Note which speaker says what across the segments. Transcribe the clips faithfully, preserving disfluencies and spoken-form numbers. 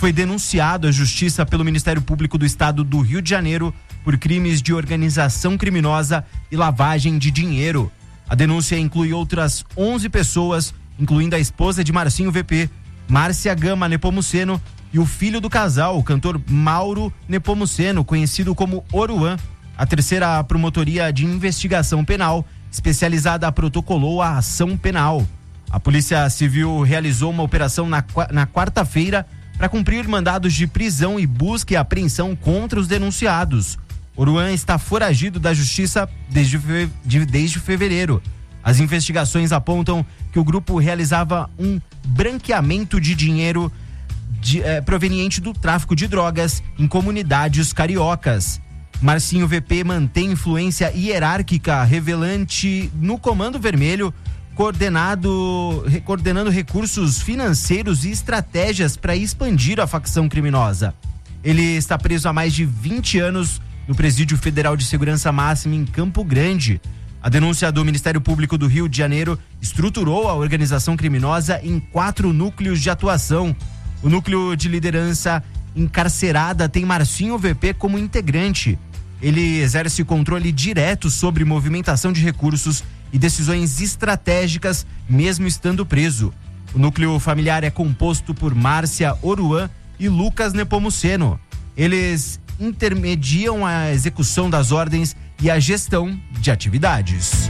Speaker 1: foi denunciado à Justiça pelo Ministério Público do Estado do Rio de Janeiro por crimes de organização criminosa e lavagem de dinheiro. A denúncia inclui outras onze pessoas, incluindo a esposa de Marcinho V P, Márcia Gama Nepomuceno, e o filho do casal, o cantor Mauro Nepomuceno, conhecido como Oruan. A terceira promotoria de investigação penal especializada protocolou a ação penal. A Polícia Civil realizou uma operação na, na quarta-feira para cumprir mandados de prisão e busca e apreensão contra os denunciados. Oruan está foragido da justiça desde, fe... desde fevereiro. As investigações apontam que o grupo realizava um branqueamento de dinheiro de, eh, proveniente do tráfico de drogas em comunidades cariocas. Marcinho V P mantém influência hierárquica revelante no Comando Vermelho, coordenado, coordenando recursos financeiros e estratégias para expandir a facção criminosa. Ele está preso há mais de vinte anos no Presídio Federal de Segurança Máxima em Campo Grande. A denúncia do Ministério Público do Rio de Janeiro estruturou a organização criminosa em quatro núcleos de atuação. O núcleo de liderança encarcerada tem Marcinho V P como integrante. Ele exerce controle direto sobre movimentação de recursos e decisões estratégicas, mesmo estando preso. O núcleo familiar é composto por Márcia Oruan e Lucas Nepomuceno. Eles intermediam a execução das ordens e a gestão de atividades.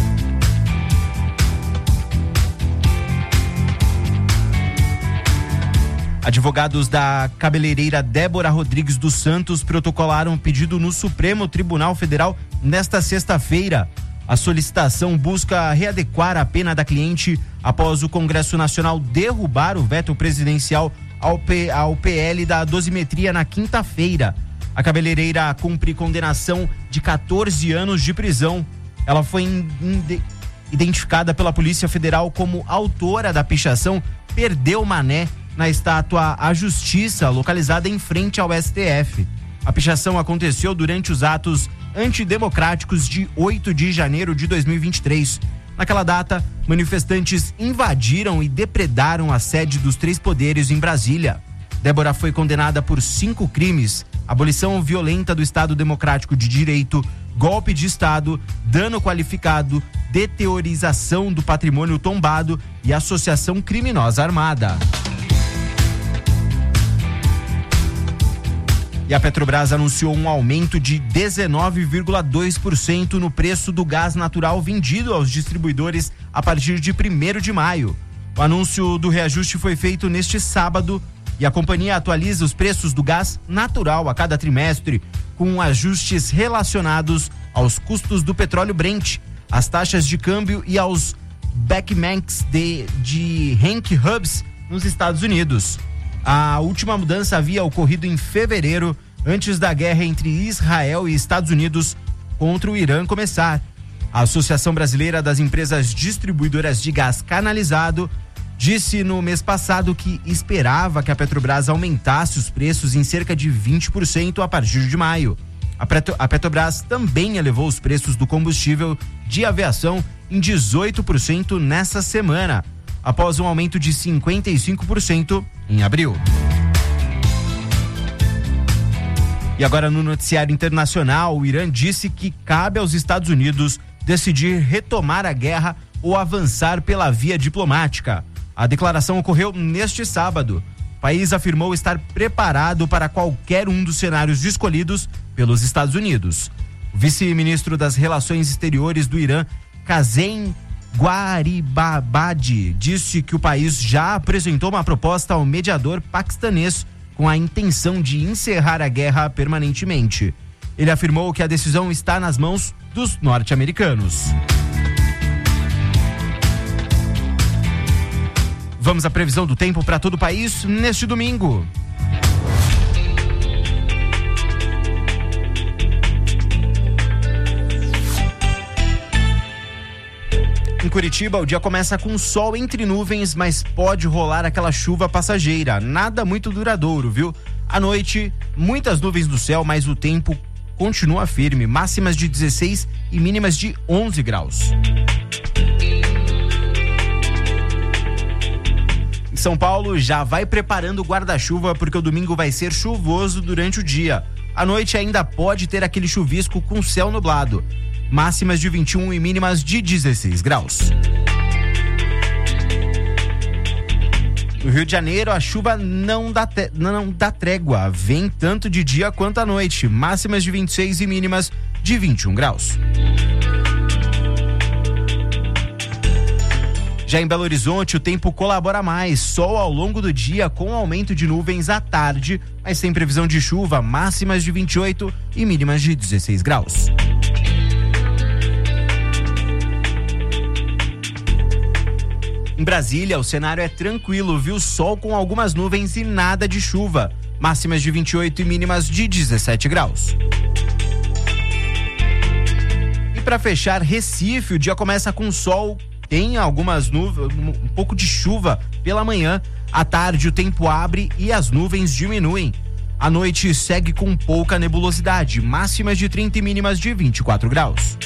Speaker 1: Advogados da cabeleireira Débora Rodrigues dos Santos protocolaram um pedido no Supremo Tribunal Federal nesta sexta-feira. A solicitação busca readequar a pena da cliente após o Congresso Nacional derrubar o veto presidencial ao, P, ao P L da dosimetria na quinta-feira. A cabeleireira cumpre condenação de quatorze anos de prisão. Ela foi in, in, identificada pela Polícia Federal como autora da pichação Perdeu Mané na estátua à Justiça, localizada em frente ao S T F. A pichação aconteceu durante os atos antidemocráticos de oito de janeiro de dois mil e vinte e três. Naquela data, manifestantes invadiram e depredaram a sede dos três poderes em Brasília. Débora foi condenada por cinco crimes: abolição violenta do Estado Democrático de Direito, golpe de Estado, dano qualificado, deteriorização do patrimônio tombado e associação criminosa armada. E a Petrobras anunciou um aumento de dezenove vírgula dois por cento no preço do gás natural vendido aos distribuidores a partir de primeiro de maio. O anúncio do reajuste foi feito neste sábado e a companhia atualiza os preços do gás natural a cada trimestre, com ajustes relacionados aos custos do petróleo Brent, às taxas de câmbio e aos backmarks de, de Henk Hubs nos Estados Unidos. A última mudança havia ocorrido em fevereiro, antes da guerra entre Israel e Estados Unidos contra o Irã começar. A Associação Brasileira das Empresas Distribuidoras de Gás Canalizado disse no mês passado que esperava que a Petrobras aumentasse os preços em cerca de vinte por cento a partir de maio. A, Petro, a Petrobras também elevou os preços do combustível de aviação em dezoito por cento nessa semana, após um aumento de cinquenta e cinco por cento em abril. E agora no noticiário internacional, o Irã disse que cabe aos Estados Unidos decidir retomar a guerra ou avançar pela via diplomática. A declaração ocorreu neste sábado. O país afirmou estar preparado para qualquer um dos cenários escolhidos pelos Estados Unidos. O vice-ministro das Relações Exteriores do Irã, Qasem Gharibabadi, disse que o país já apresentou uma proposta ao mediador paquistanês com a intenção de encerrar a guerra permanentemente. Ele afirmou que a decisão está nas mãos dos norte-americanos. Vamos à previsão do tempo para todo o país neste domingo. Em Curitiba, o dia começa com sol entre nuvens, mas pode rolar aquela chuva passageira. Nada muito duradouro, viu? À noite, muitas nuvens no céu, mas o tempo continua firme. Máximas de dezesseis e mínimas de onze graus. Em São Paulo já vai preparando o guarda-chuva porque o domingo vai ser chuvoso durante o dia. À noite ainda pode ter aquele chuvisco com céu nublado. Máximas de vinte e um e mínimas de dezesseis graus. No Rio de Janeiro, a chuva não dá, te... não dá trégua. Vem tanto de dia quanto à noite. Máximas de vinte e seis e mínimas de vinte e um graus. Já em Belo Horizonte, o tempo colabora mais. Sol ao longo do dia com aumento de nuvens à tarde, mas sem previsão de chuva. Máximas de vinte e oito e mínimas de dezesseis graus. Em Brasília, o cenário é tranquilo, viu? Sol com algumas nuvens e nada de chuva. Máximas de vinte e oito e mínimas de dezessete graus. E para fechar, Recife, o dia começa com sol, tem algumas nuvens, um pouco de chuva pela manhã. À tarde, o tempo abre e as nuvens diminuem. À noite, segue com pouca nebulosidade. Máximas de trinta e mínimas de vinte e quatro graus.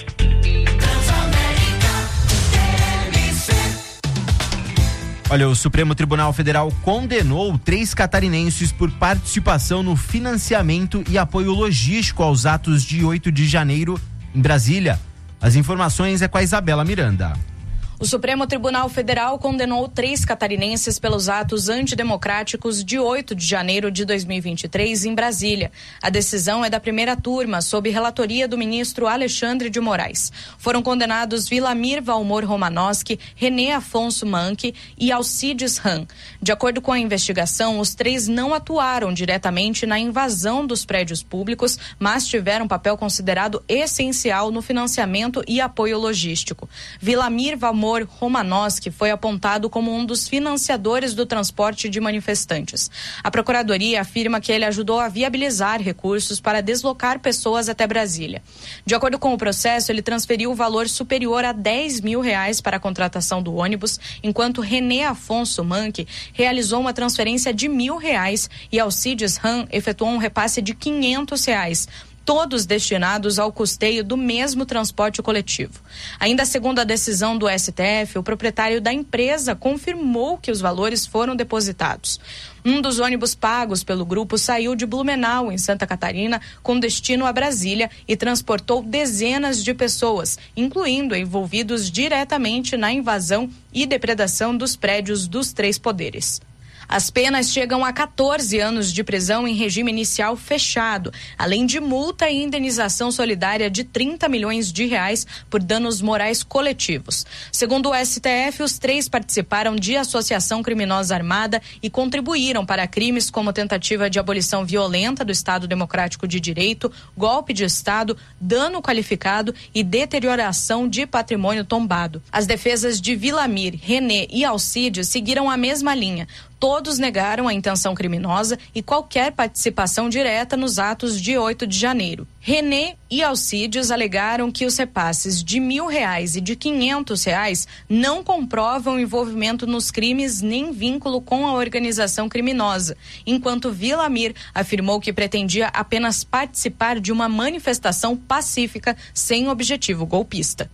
Speaker 1: Olha, o Supremo Tribunal Federal condenou três catarinenses por participação no financiamento e apoio logístico aos atos de oito de janeiro em Brasília. As informações é com a Isabela Miranda.
Speaker 2: O Supremo Tribunal Federal condenou três catarinenses pelos atos antidemocráticos de oito de janeiro de dois mil e vinte e três em Brasília. A decisão é da primeira turma, sob relatoria do ministro Alexandre de Moraes. Foram condenados Vilamir Valmor Romanowski, René Afonso Manque e Alcides Ram. De acordo com a investigação, os três não atuaram diretamente na invasão dos prédios públicos, mas tiveram papel considerado essencial no financiamento e apoio logístico. Vilamir Valmor Romanowski foi apontado como um dos financiadores do transporte de manifestantes. A Procuradoria afirma que ele ajudou a viabilizar recursos para deslocar pessoas até Brasília. De acordo com o processo, ele transferiu o valor superior a dez mil reais para a contratação do ônibus, enquanto René Afonso Manque realizou uma transferência de mil reais e Alcides Ram efetuou um repasse de quinhentos reais. Todos destinados ao custeio do mesmo transporte coletivo. Ainda segundo a decisão do S T F, o proprietário da empresa confirmou que os valores foram depositados. Um dos ônibus pagos pelo grupo saiu de Blumenau, em Santa Catarina, com destino a Brasília e transportou dezenas de pessoas, incluindo envolvidos diretamente na invasão e depredação dos prédios dos três poderes. As penas chegam a quatorze anos de prisão em regime inicial fechado, além de multa e indenização solidária de trinta milhões de reais por danos morais coletivos. Segundo o S T F, os três participaram de associação criminosa armada e contribuíram para crimes como tentativa de abolição violenta do Estado Democrático de Direito, golpe de Estado, dano qualificado e deterioração de patrimônio tombado. As defesas de Vilamir, René e Alcides seguiram a mesma linha. Todos negaram a intenção criminosa e qualquer participação direta nos atos de oito de janeiro. René e Alcides alegaram que os repasses de mil reais e de quinhentos reais não comprovam envolvimento nos crimes nem vínculo com a organização criminosa, enquanto Vilamir afirmou que pretendia apenas participar de uma manifestação pacífica sem objetivo golpista.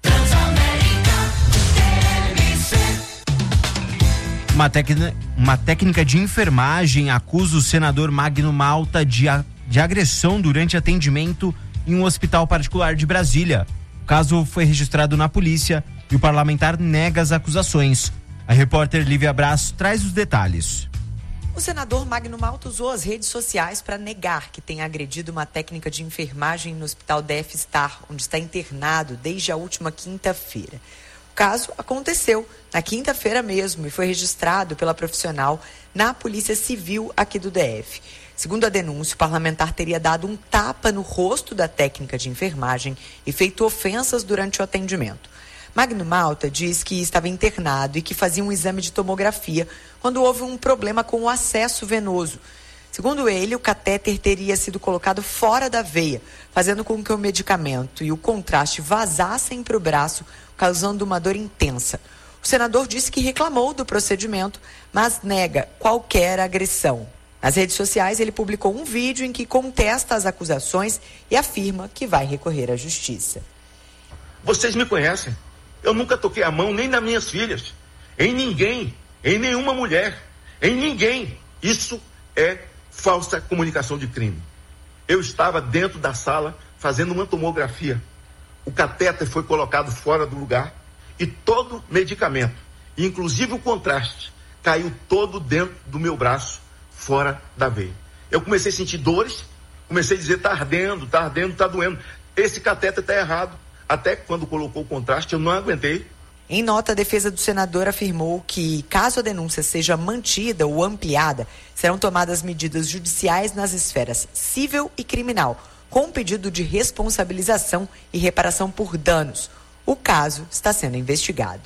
Speaker 1: Uma, tecn... uma técnica de enfermagem acusa o senador Magno Malta de, a... de agressão durante atendimento em um hospital particular de Brasília. O caso foi registrado na polícia e o parlamentar nega as acusações. A repórter Lívia Braz traz os detalhes.
Speaker 3: O senador Magno Malta usou as redes sociais para negar que tenha agredido uma técnica de enfermagem no hospital D F Star, onde está internado desde a última quinta-feira. O caso aconteceu na quinta-feira mesmo e foi registrado pela profissional na Polícia Civil aqui do D F. Segundo a denúncia, o parlamentar teria dado um tapa no rosto da técnica de enfermagem e feito ofensas durante o atendimento. Magno Malta diz que estava internado e que fazia um exame de tomografia quando houve um problema com o acesso venoso. Segundo ele, o catéter teria sido colocado fora da veia, fazendo com que o medicamento e o contraste vazassem para o braço, causando uma dor intensa. O senador disse que reclamou do procedimento, mas nega qualquer agressão. Nas redes sociais, ele publicou um vídeo em que contesta as acusações e afirma que vai recorrer à justiça.
Speaker 4: Vocês me conhecem. Eu nunca toquei a mão nem nas minhas filhas, em ninguém. em nenhuma mulher, em ninguém. Isso é falsa comunicação de crime. Eu estava dentro da sala fazendo uma tomografia. O catéter foi colocado fora do lugar e todo medicamento, inclusive o contraste, caiu todo dentro do meu braço, fora da veia. Eu comecei a sentir dores, comecei a dizer, tá ardendo, tá ardendo, tá doendo. Esse catéter tá errado. Até quando colocou o contraste, eu não aguentei.
Speaker 3: Em nota, a defesa do senador afirmou que, caso a denúncia seja mantida ou ampliada, serão tomadas medidas judiciais nas esferas civil e criminal, com pedido de responsabilização e reparação por danos. O caso está sendo investigado.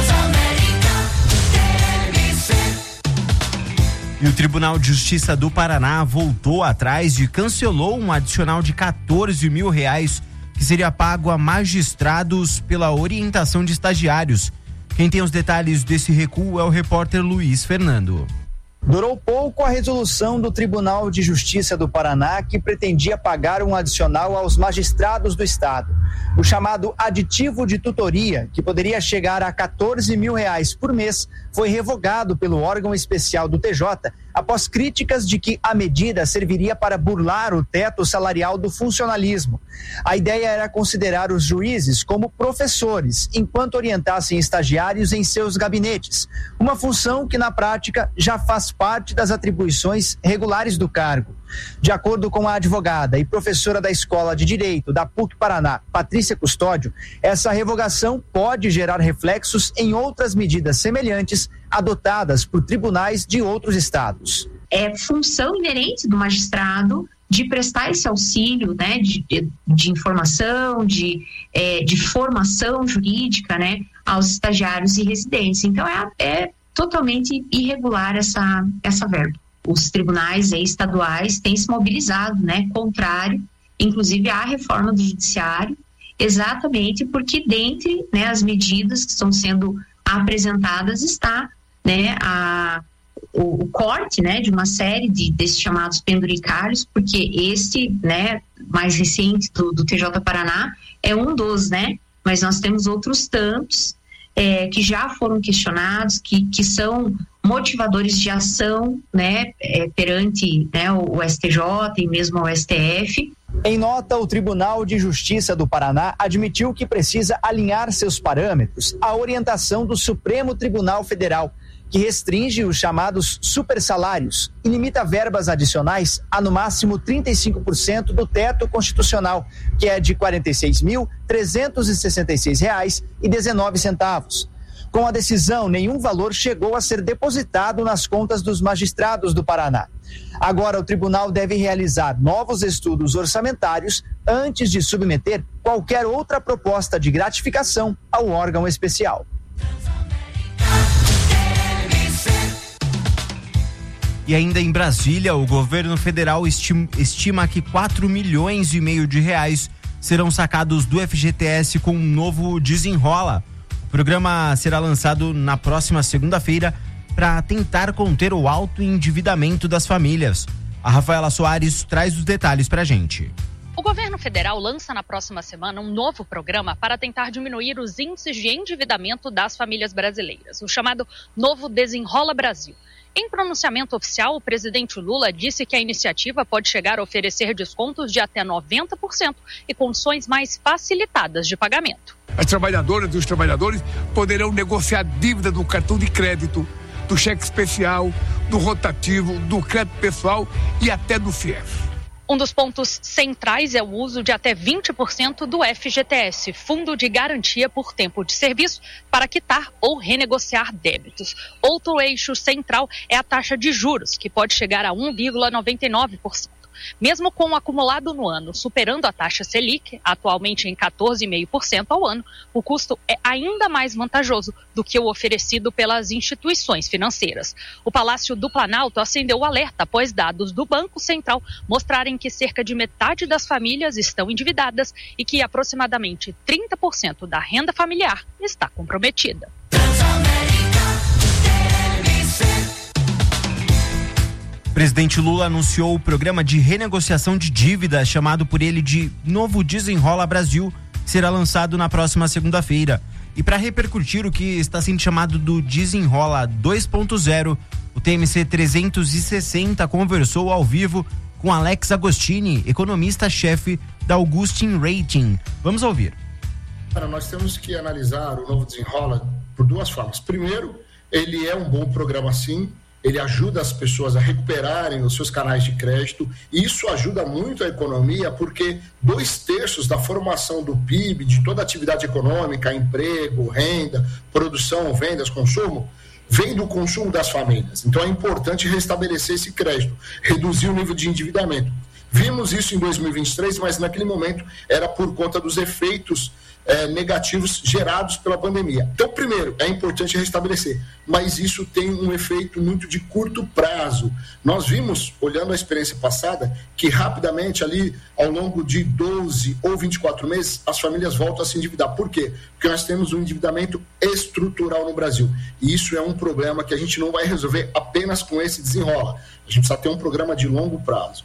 Speaker 1: E o Tribunal de Justiça do Paraná voltou atrás e cancelou um adicional de quatorze mil reais que seria pago a magistrados pela orientação de estagiários. Quem tem os detalhes desse recuo é o repórter Luiz Fernando.
Speaker 5: Durou pouco a resolução do Tribunal de Justiça do Paraná, que pretendia pagar um adicional aos magistrados do estado. O chamado aditivo de tutoria, que poderia chegar a quatorze mil reais por mês, foi revogado pelo órgão especial do T J após críticas de que a medida serviria para burlar o teto salarial do funcionalismo. A ideia era considerar os juízes como professores, enquanto orientassem estagiários em seus gabinetes, uma função que na prática já faz parte das atribuições regulares do cargo. De acordo com a advogada e professora da Escola de Direito da P U C Paraná, Patrícia Custódio, essa revogação pode gerar reflexos em outras medidas semelhantes adotadas por tribunais de outros estados.
Speaker 6: É função inerente do magistrado de prestar esse auxílio, né, de, de, de informação, de, é, de formação jurídica, né, aos estagiários e residentes. Então, é, é totalmente irregular essa, essa verba. Os tribunais aí, estaduais têm se mobilizado, né, contrário, inclusive à reforma do judiciário, exatamente porque dentre, né, as medidas que estão sendo apresentadas está, né, a, o, o corte, né, de uma série de desses chamados penduricários, porque este, né, mais recente do, do T J Paraná é um dos, né, mas nós temos outros tantos é, que já foram questionados, que, que são motivadores de ação, né, é, perante, né, o, o S T J e mesmo o S T F.
Speaker 5: Em nota, o Tribunal de Justiça do Paraná admitiu que precisa alinhar seus parâmetros à orientação do Supremo Tribunal Federal, que restringe os chamados supersalários e limita verbas adicionais a no máximo trinta e cinco por cento do teto constitucional, que é de quarenta e seis mil, trezentos e sessenta e seis reais e dezenove centavos. Com a decisão, nenhum valor chegou a ser depositado nas contas dos magistrados do Paraná. Agora, o tribunal deve realizar novos estudos orçamentários antes de submeter qualquer outra proposta de gratificação ao órgão especial.
Speaker 1: E ainda em Brasília, o governo federal estima que quatro milhões e meio de reais serão sacados do F G T S com um novo Desenrola. O programa será lançado na próxima segunda-feira para tentar conter o alto endividamento das famílias. A Rafaela Soares traz os detalhes para a gente.
Speaker 7: O governo federal lança na próxima semana um novo programa para tentar diminuir os índices de endividamento das famílias brasileiras, o chamado Novo Desenrola Brasil. Em pronunciamento oficial, o presidente Lula disse que a iniciativa pode chegar a oferecer descontos de até noventa por cento e condições mais facilitadas de pagamento.
Speaker 8: As trabalhadoras e os trabalhadores poderão negociar dívida do cartão de crédito, do cheque especial, do rotativo, do crédito pessoal e até do Fies.
Speaker 7: Um dos pontos centrais é o uso de até vinte por cento do F G T S, Fundo de Garantia por Tempo de Serviço, para quitar ou renegociar débitos. Outro eixo central é a taxa de juros, que pode chegar a um vírgula noventa e nove por cento. Mesmo com o acumulado no ano superando a taxa Selic, atualmente em quatorze vírgula cinco por cento ao ano, o custo é ainda mais vantajoso do que o oferecido pelas instituições financeiras. O Palácio do Planalto acendeu o alerta após dados do Banco Central mostrarem que cerca de metade das famílias estão endividadas e que aproximadamente trinta por cento da renda familiar está comprometida.
Speaker 1: O presidente Lula anunciou o programa de renegociação de dívidas, chamado por ele de Novo Desenrola Brasil, que será lançado na próxima segunda-feira. E para repercutir o que está sendo chamado do Desenrola dois ponto zero, o T M C trezentos e sessenta conversou ao vivo com Alex Agostini, economista-chefe da Augustin Rating. Vamos ouvir.
Speaker 9: Nós temos que analisar o novo Desenrola por duas formas. Primeiro, ele é um bom programa sim, ele ajuda as pessoas a recuperarem os seus canais de crédito, e isso ajuda muito a economia, porque dois terços da formação do P I B, de toda a atividade econômica, emprego, renda, produção, vendas, consumo, vem do consumo das famílias. Então é importante restabelecer esse crédito, reduzir o nível de endividamento. Vimos isso em dois mil e vinte e três, mas naquele momento era por conta dos efeitos É, negativos gerados pela pandemia. Então, primeiro, é importante restabelecer, mas isso tem um efeito muito de curto prazo. Nós vimos, olhando a experiência passada, que rapidamente ali, ao longo de doze ou vinte e quatro meses, as famílias voltam a se endividar. Por quê? Porque nós temos um endividamento estrutural no Brasil, e isso é um problema que a gente não vai resolver apenas com esse Desenrola. A gente precisa ter um programa de longo prazo.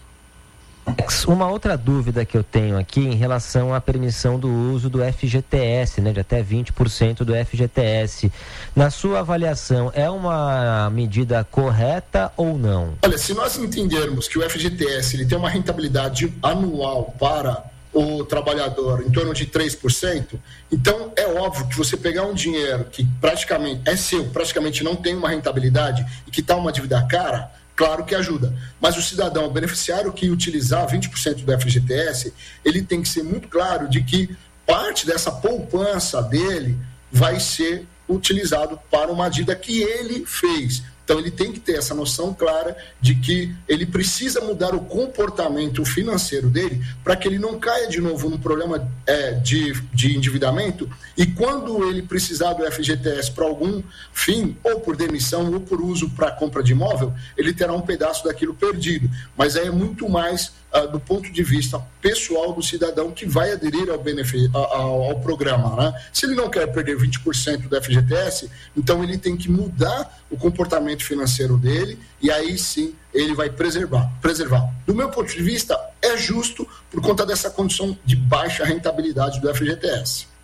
Speaker 10: Uma outra dúvida que eu tenho aqui em relação à permissão do uso do F G T S, né, de até vinte por cento do F G T S. Na sua avaliação, é uma medida correta ou não?
Speaker 9: Olha, se nós entendermos que o F G T S ele tem uma rentabilidade anual para o trabalhador em torno de três por cento, então é óbvio que você pegar um dinheiro que praticamente é seu, praticamente não tem uma rentabilidade e que está uma dívida cara, claro que ajuda, mas o cidadão, o beneficiário que utilizar vinte por cento do F G T S, ele tem que ser muito claro de que parte dessa poupança dele vai ser utilizado para uma dívida que ele fez. Então ele tem que ter essa noção clara de que ele precisa mudar o comportamento financeiro dele para que ele não caia de novo num problema é, de, de endividamento, e quando ele precisar do F G T S para algum fim, ou por demissão ou por uso para compra de imóvel, ele terá um pedaço daquilo perdido. Mas aí é muito mais uh, do ponto de vista pessoal do cidadão que vai aderir ao, benefício, ao, ao programa, né? Se ele não quer perder vinte por cento do F G T S, então ele tem que mudar o comportamento financeiro dele, e aí sim ele vai preservar, preservar. Do meu ponto de vista, é justo por conta dessa condição de baixa rentabilidade do F G T S.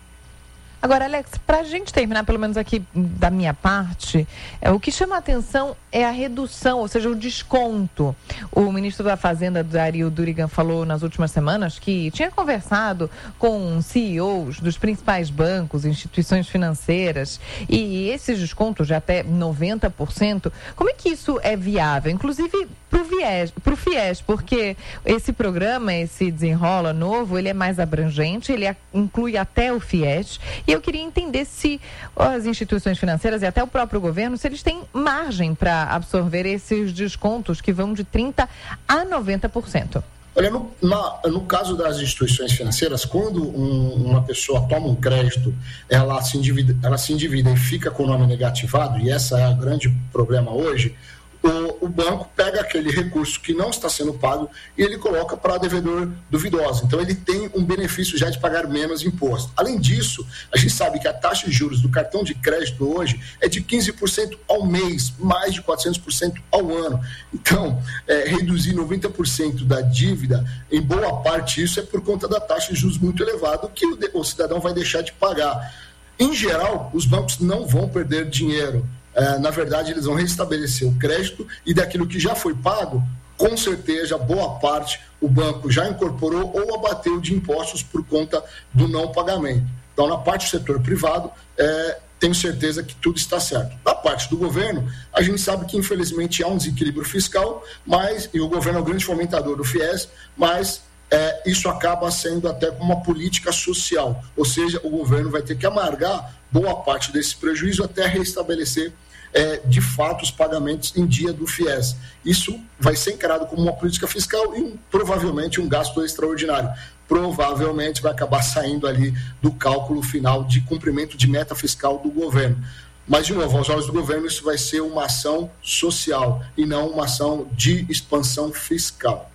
Speaker 11: Agora, Alex, para a gente terminar, pelo menos aqui da minha parte, é, o que chama a atenção é a redução, ou seja, o desconto. O ministro da Fazenda, Dario Durigan, falou nas últimas semanas que tinha conversado com C E Os dos principais bancos, instituições financeiras, e esses descontos de até noventa por cento, como é que isso é viável? Inclusive para o viés, para o FIES, porque esse programa, esse Desenrola novo, ele é mais abrangente, ele inclui até o FIES, e eu queria entender se as instituições financeiras e até o próprio governo, se eles têm margem para absorver esses descontos que vão de trinta por cento a noventa por cento.
Speaker 9: Olha, no, na, no caso das instituições financeiras, quando um, uma pessoa toma um crédito, ela se, endivida, ela se endivida e fica com o nome negativado, e esse é o grande problema hoje, O, o banco pega aquele recurso que não está sendo pago e ele coloca para devedor duvidoso. Então, ele tem um benefício já de pagar menos imposto. Além disso, a gente sabe que a taxa de juros do cartão de crédito hoje é de quinze por cento ao mês, mais de quatrocentos por cento ao ano. Então, é, reduzir noventa por cento da dívida, em boa parte isso é por conta da taxa de juros muito elevada que o, o cidadão vai deixar de pagar. Em geral, os bancos não vão perder dinheiro. Uh, na verdade, eles vão restabelecer o crédito, e daquilo que já foi pago, com certeza, boa parte o banco já incorporou ou abateu de impostos por conta do não pagamento. Então, na parte do setor privado, é, tenho certeza que tudo está certo. Na parte do governo, a gente sabe que, infelizmente, há um desequilíbrio fiscal, mas, e o governo é o grande fomentador do FIES, mas é, isso acaba sendo até como uma política social, ou seja, o governo vai ter que amargar boa parte desse prejuízo até restabelecer É, de fato os pagamentos em dia do FIES. Isso vai ser encarado como uma política fiscal e um, provavelmente um gasto extraordinário. Provavelmente vai acabar saindo ali do cálculo final de cumprimento de meta fiscal do governo. Mas, de novo, aos olhos do governo, isso vai ser uma ação social e não uma ação de expansão fiscal.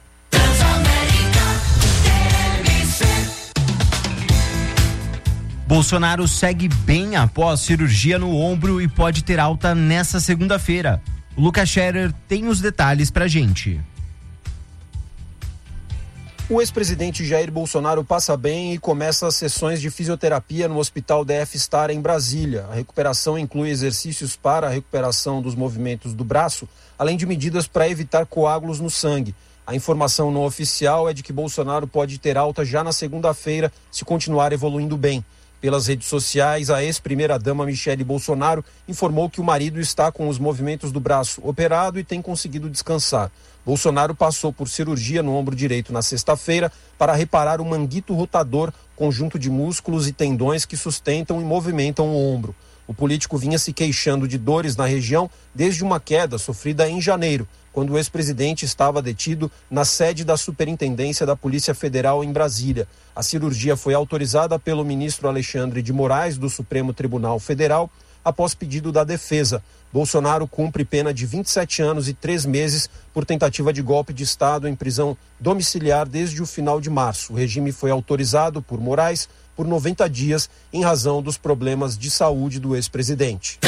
Speaker 1: Bolsonaro segue bem após cirurgia no ombro e pode ter alta nessa segunda-feira. O Lucas Scherer tem os detalhes pra gente.
Speaker 12: O ex-presidente Jair Bolsonaro passa bem e começa as sessões de fisioterapia no Hospital D F Star em Brasília. A recuperação inclui exercícios para a recuperação dos movimentos do braço, além de medidas para evitar coágulos no sangue. A informação não oficial é de que Bolsonaro pode ter alta já na segunda-feira se continuar evoluindo bem. Pelas redes sociais, a ex-primeira-dama Michele Bolsonaro informou que o marido está com os movimentos do braço operado e tem conseguido descansar. Bolsonaro passou por cirurgia no ombro direito na sexta-feira para reparar o manguito rotador, conjunto de músculos e tendões que sustentam e movimentam o ombro. O político vinha se queixando de dores na região desde uma queda sofrida em janeiro, quando o ex-presidente estava detido na sede da Superintendência da Polícia Federal em Brasília. A cirurgia foi autorizada pelo ministro Alexandre de Moraes, do Supremo Tribunal Federal, após pedido da defesa. Bolsonaro cumpre pena de vinte e sete anos e três meses por tentativa de golpe de Estado em prisão domiciliar desde o final de março. O regime foi autorizado por Moraes por noventa dias em razão dos problemas de saúde do ex-presidente.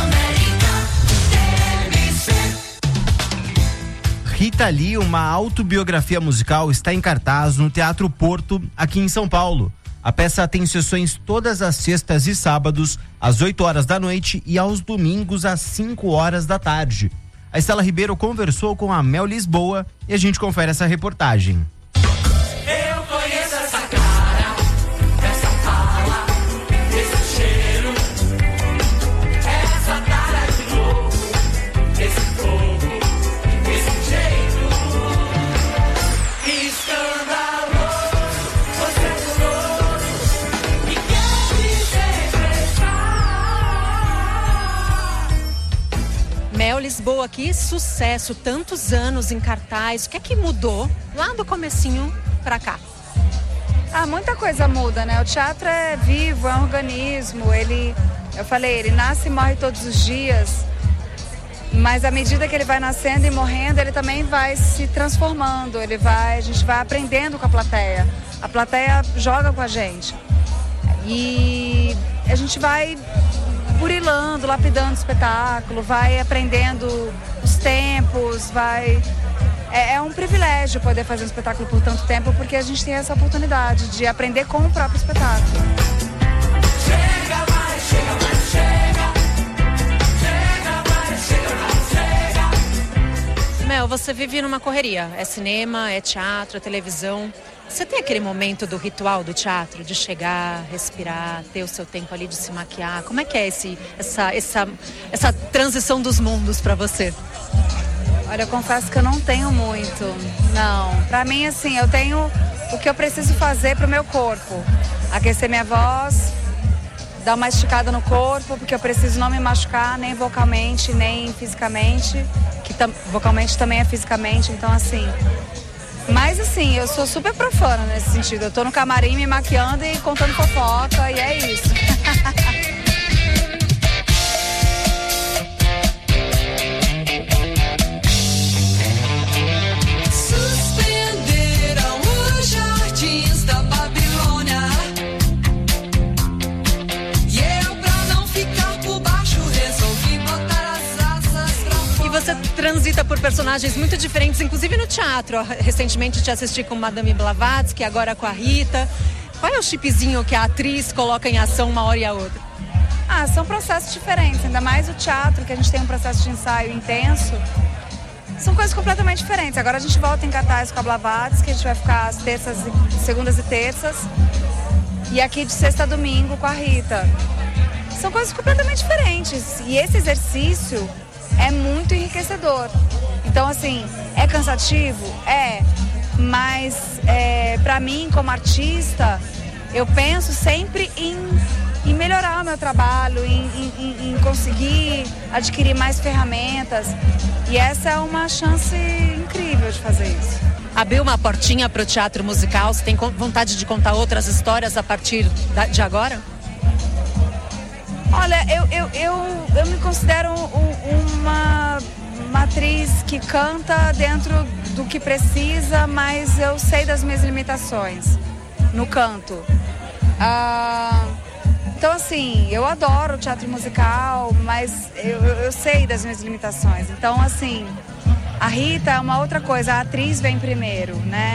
Speaker 1: Rita Lee, uma autobiografia musical, está em cartaz no Teatro Porto, aqui em São Paulo. A peça tem sessões todas as sextas e sábados, às oito horas da noite e aos domingos, às cinco horas da tarde. A Estela Ribeiro conversou com a Mel Lisboa e a gente confere essa reportagem.
Speaker 13: Eu conheço essa cara, essa fala, esse cheiro, essa tara de louco, esse fogo, esse jeito escandaloso, você é curioso e quer me expressar.
Speaker 14: Mel Lisboa, que sucesso, tantos anos em cartaz. O que é que mudou lá do comecinho pra cá?
Speaker 15: Ah, muita coisa muda, né? O teatro é vivo, é um organismo, ele, eu falei, ele nasce e morre todos os dias, mas à medida que ele vai nascendo e morrendo, ele também vai se transformando, ele vai, a gente vai aprendendo com a plateia, a plateia joga com a gente e a gente vai burilando, lapidando o espetáculo, vai aprendendo os tempos, vai... É, é um privilégio poder fazer um espetáculo por tanto tempo, porque a gente tem essa oportunidade de aprender com o próprio espetáculo.
Speaker 13: Chega mais, chega mais, chega. Chega mais, chega mais, chega.
Speaker 14: Mel, você vive numa correria. É cinema, é teatro, é televisão. Você tem aquele momento do ritual do teatro, de chegar, respirar, ter o seu tempo ali de se maquiar? Como é que é esse, essa, essa, essa transição dos mundos pra você?
Speaker 15: Olha, eu confesso que eu não tenho muito, não. Pra mim, assim, eu tenho o que eu preciso fazer pro meu corpo. Aquecer minha voz, dar uma esticada no corpo, porque eu preciso não me machucar, nem vocalmente, nem fisicamente, que tam- vocalmente também é fisicamente, então assim... Mas assim, eu sou super profana nesse sentido. Eu tô no camarim me maquiando e contando fofoca e é isso.
Speaker 13: Suspenderam os jardins da Babilônia. E eu, pra não ficar por baixo, resolvi botar as asas pra fora.
Speaker 14: E você transita por personagens muito diferentes, inclusive no teatro. Recentemente te assisti com Madame Blavatsky, agora com a Rita. Qual é o chipzinho que a atriz coloca em ação uma hora e a outra?
Speaker 15: Ah, são processos diferentes, ainda mais o teatro, que a gente tem um processo de ensaio intenso. São coisas completamente diferentes. Agora a gente volta em cartaz com a Blavatsky, a gente vai ficar às terças, segundas e terças. E aqui de sexta a domingo com a Rita. São coisas completamente diferentes. E esse exercício é muito enriquecedor. Então, assim, é cansativo? É. Mas, é, pra mim, como artista, eu penso sempre em, em melhorar o meu trabalho, em, em, em conseguir adquirir mais ferramentas. E essa é uma chance incrível de fazer isso.
Speaker 14: Abriu uma portinha para o teatro musical? Você tem vontade de contar outras histórias a partir de agora?
Speaker 15: Olha, eu, eu, eu, eu me considero um, uma, uma atriz que canta dentro do que precisa, mas eu sei das minhas limitações no canto. Ah, então, assim, eu adoro teatro musical, mas eu, eu sei das minhas limitações. Então, assim, a Rita é uma outra coisa, a atriz vem primeiro, né?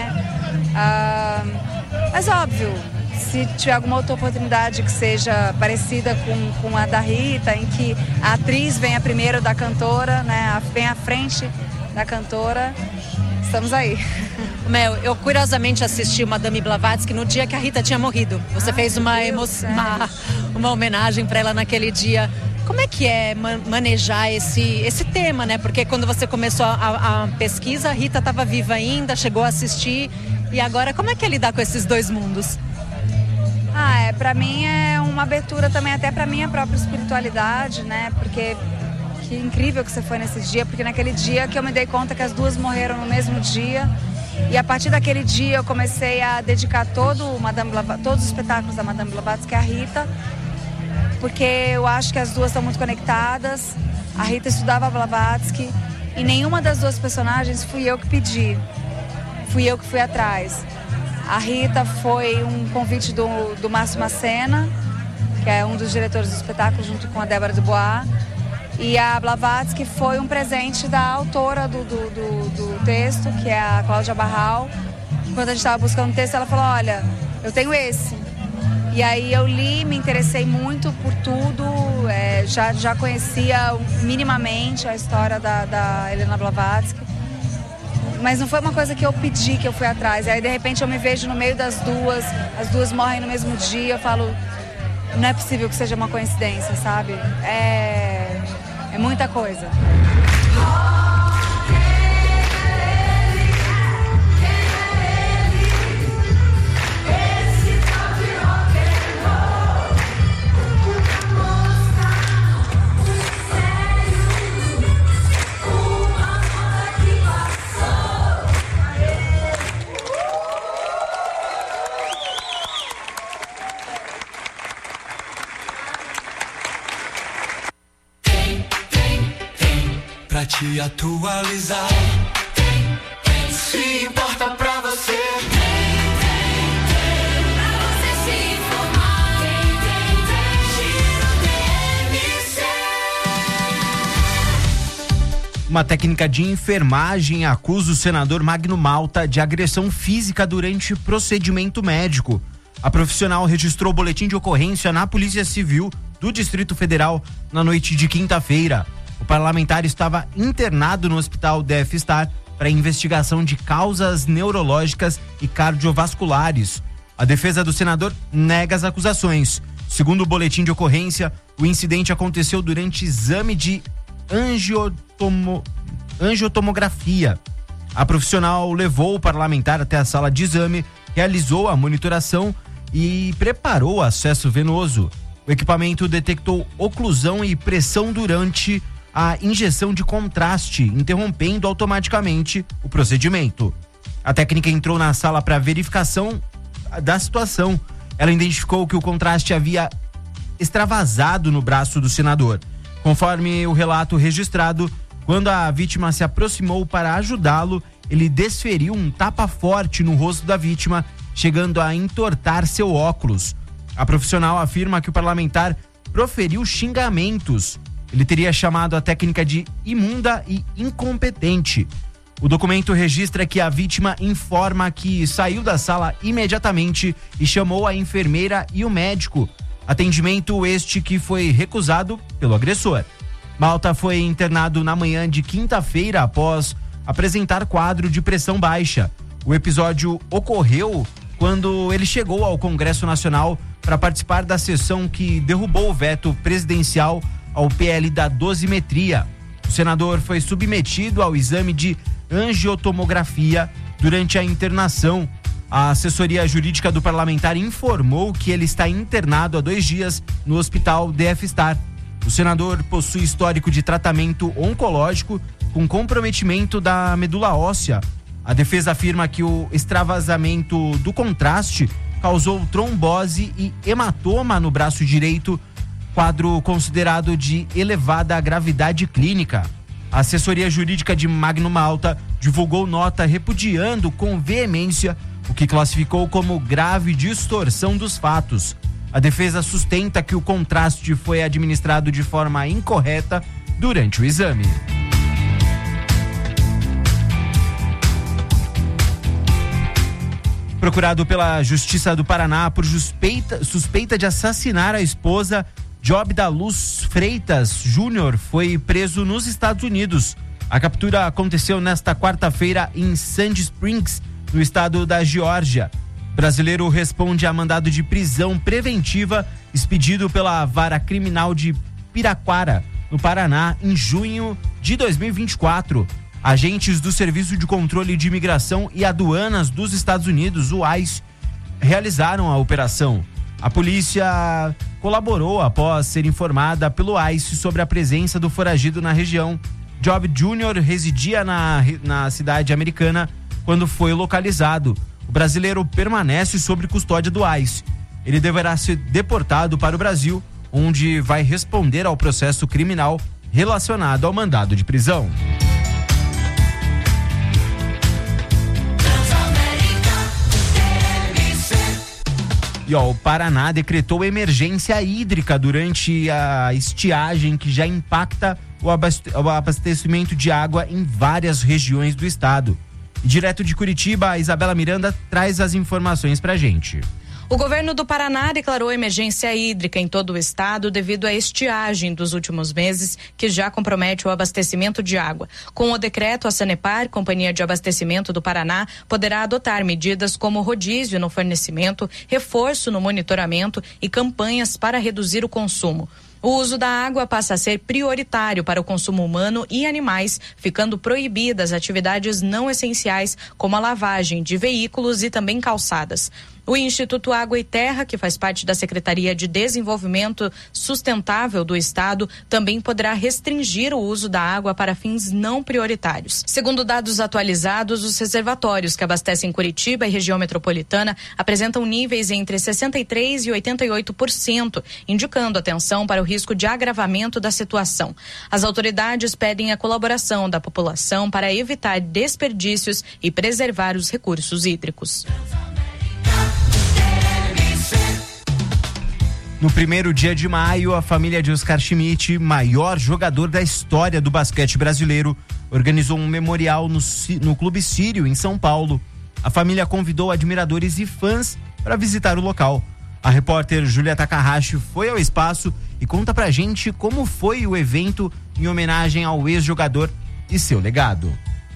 Speaker 15: Ah, mas óbvio, se tiver alguma outra oportunidade que seja parecida com, com a da Rita, em que a atriz venha primeiro da cantora, né, vem à frente da cantora, estamos aí.
Speaker 14: Mel, eu curiosamente assisti o Madame Blavatsky no dia que a Rita tinha morrido. Você
Speaker 15: Ah,
Speaker 14: fez uma,
Speaker 15: meu
Speaker 14: emo...
Speaker 15: Deus,
Speaker 14: uma, uma homenagem para ela naquele dia. Como é que é man- manejar esse, esse tema, né? Porque quando você começou a, a pesquisa, a Rita estava viva ainda, chegou a assistir. E agora, como é que é lidar com esses dois mundos?
Speaker 15: Ah, é, pra mim é uma abertura também até pra minha própria espiritualidade, né? Porque que incrível que você foi nesse dia, porque naquele dia que eu me dei conta que as duas morreram no mesmo dia. E a partir daquele dia eu comecei a dedicar todo o Madame Blavatsky, todos os espetáculos da Madame Blavatsky à Rita, porque eu acho que as duas estão muito conectadas. A Rita estudava Blavatsky e nenhuma das duas personagens fui eu que pedi, fui eu que fui atrás. A Rita foi um convite do, do Márcio Macena, que é um dos diretores do espetáculo, junto com a Débora Dubois. E a Blavatsky foi um presente da autora do, do, do, do texto, que é a Cláudia Barral. Quando a gente estava buscando o texto, ela falou, olha, eu tenho esse. E aí eu li, me interessei muito por tudo, é, já, já conhecia minimamente a história da, da Helena Blavatsky. Mas não foi uma coisa que eu pedi, que eu fui atrás. Aí de repente eu me vejo no meio das duas, as duas morrem no mesmo dia, eu falo, não é possível que seja uma coincidência, sabe? É, é muita coisa.
Speaker 13: Pra te atualizar, se importa pra você, pra você se informar, Giro D M C.
Speaker 1: Uma técnica de enfermagem acusa o senador Magno Malta de agressão física durante procedimento médico. A profissional registrou boletim de ocorrência na Polícia Civil do Distrito Federal na noite de quinta-feira. O parlamentar estava internado no Hospital D F Star para investigação de causas neurológicas e cardiovasculares. A defesa do senador nega as acusações. Segundo o boletim de ocorrência, o incidente aconteceu durante exame de angiotomo... angiotomografia. A profissional levou o parlamentar até a sala de exame, realizou a monitoração e preparou o acesso venoso. O equipamento detectou oclusão e pressão durante a injeção de contraste, interrompendo automaticamente o procedimento. A técnica entrou na sala para verificação da situação. Ela identificou que o contraste havia extravasado no braço do senador. Conforme o relato registrado, quando a vítima se aproximou para ajudá-lo, ele desferiu um tapa forte no rosto da vítima, chegando a entortar seu óculos. A profissional afirma que o parlamentar proferiu xingamentos. Ele teria chamado a técnica de imunda e incompetente. O documento registra que a vítima informa que saiu da sala imediatamente e chamou a enfermeira e o médico. Atendimento este que foi recusado pelo agressor. Malta foi internado na manhã de quinta-feira após apresentar quadro de pressão baixa. O episódio ocorreu quando ele chegou ao Congresso Nacional para participar da sessão que derrubou o veto presidencial ao P L da dosimetria. O senador foi submetido ao exame de angiotomografia durante a internação. A assessoria jurídica do parlamentar informou que ele está internado há dois dias no Hospital D F Star. O senador possui histórico de tratamento oncológico com comprometimento da medula óssea. A defesa afirma que o extravasamento do contraste causou trombose e hematoma no braço direito, quadro considerado de elevada gravidade clínica. A assessoria jurídica de Magno Malta divulgou nota repudiando com veemência o que classificou como grave distorção dos fatos. A defesa sustenta que o contraste foi administrado de forma incorreta durante o exame. Procurado pela Justiça do Paraná por suspeita, suspeita de assassinar a esposa, Job da Luz Freitas Júnior foi preso nos Estados Unidos. A captura aconteceu nesta quarta-feira em Sandy Springs, no estado da Geórgia. O brasileiro responde a mandado de prisão preventiva expedido pela Vara Criminal de Piraquara, no Paraná, em junho de dois mil e vinte e quatro. Agentes do Serviço de Controle de Imigração e Aduanas dos Estados Unidos, o I C E, realizaram a operação. A polícia colaborou após ser informada pelo I C E sobre a presença do foragido na região. Job Júnior residia na, na cidade americana quando foi localizado. O brasileiro permanece sob custódia do I C E. Ele deverá ser deportado para o Brasil, onde vai responder ao processo criminal relacionado ao mandado de prisão. E ó, o Paraná decretou emergência hídrica durante a estiagem que já impacta o abastecimento de água em várias regiões do estado. E direto de Curitiba, a Isabela Miranda traz as informações pra gente.
Speaker 2: O governo do Paraná declarou emergência hídrica em todo o estado devido à estiagem dos últimos meses, que já compromete o abastecimento de água. Com o decreto, a Sanepar, Companhia de Abastecimento do Paraná, poderá adotar medidas como rodízio no fornecimento, reforço no monitoramento e campanhas para reduzir o consumo. O uso da água passa a ser prioritário para o consumo humano e animais, ficando proibidas atividades não essenciais, como a lavagem de veículos e também calçadas. O Instituto Água e Terra, que faz parte da Secretaria de Desenvolvimento Sustentável do Estado, também poderá restringir o uso da água para fins não prioritários. Segundo dados atualizados, os reservatórios que abastecem Curitiba e região metropolitana apresentam níveis entre sessenta e três por cento e oitenta e oito por cento, indicando atenção para o risco de agravamento da situação. As autoridades pedem a colaboração da população para evitar desperdícios e preservar os recursos hídricos.
Speaker 1: No primeiro dia de maio, a família de Oscar Schmidt, maior jogador da história do basquete brasileiro, organizou um memorial no, no Clube Sírio, em São Paulo. A família convidou admiradores e fãs para visitar o local. A repórter Júlia Takahashi foi ao espaço e conta pra gente como foi o evento em homenagem ao ex-jogador e seu legado.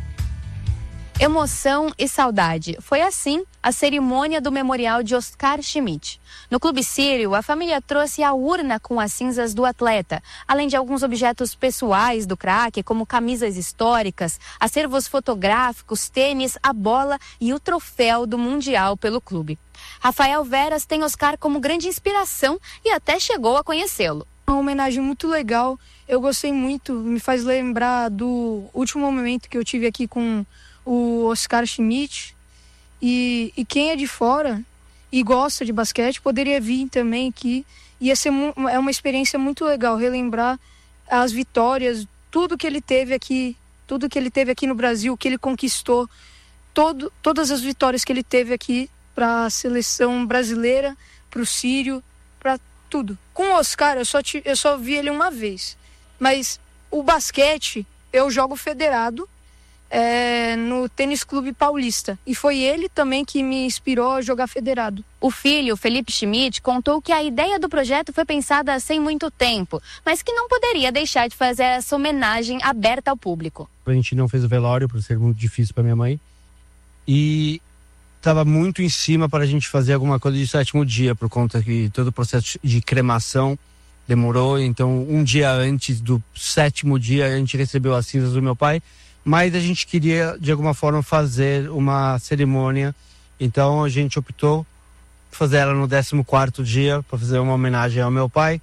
Speaker 16: Emoção e saudade. Foi assim a cerimônia do memorial de Oscar Schmidt. No Clube Sírio, a família trouxe a urna com as cinzas do atleta, além de alguns objetos pessoais do craque, como camisas históricas, acervos fotográficos, tênis, a bola e o troféu do Mundial pelo clube. Rafael Veras tem Oscar como grande inspiração e até chegou a conhecê-lo.
Speaker 17: Uma homenagem muito legal, eu gostei muito, me faz lembrar do último momento que eu tive aqui com o Oscar Schmidt, e, e quem é de fora e gosta de basquete poderia vir também, que ia ser é uma experiência muito legal, relembrar as vitórias, tudo que ele teve aqui, tudo que ele teve aqui no Brasil, que ele conquistou, todo, todas as vitórias que ele teve aqui para a seleção brasileira, para o Sírio, para tudo. Com o Oscar, eu só, te, eu só vi ele uma vez, mas o basquete eu jogo federado, É, no Tênis Clube Paulista. E foi ele também que me inspirou a jogar federado.
Speaker 16: O filho, Felipe Schmidt, contou que a ideia do projeto foi pensada sem muito tempo, mas que não poderia deixar de fazer essa homenagem aberta ao público.
Speaker 18: A gente não fez o velório por ser muito difícil para minha mãe. E estava muito em cima para a gente fazer alguma coisa de sétimo dia, por conta que todo o processo de cremação demorou. Então, um dia antes do sétimo dia, a gente recebeu as cinzas do meu pai. Mas a gente queria, de alguma forma, fazer uma cerimônia. Então a gente optou por fazer ela no décimo quarto dia, para fazer uma homenagem ao meu pai.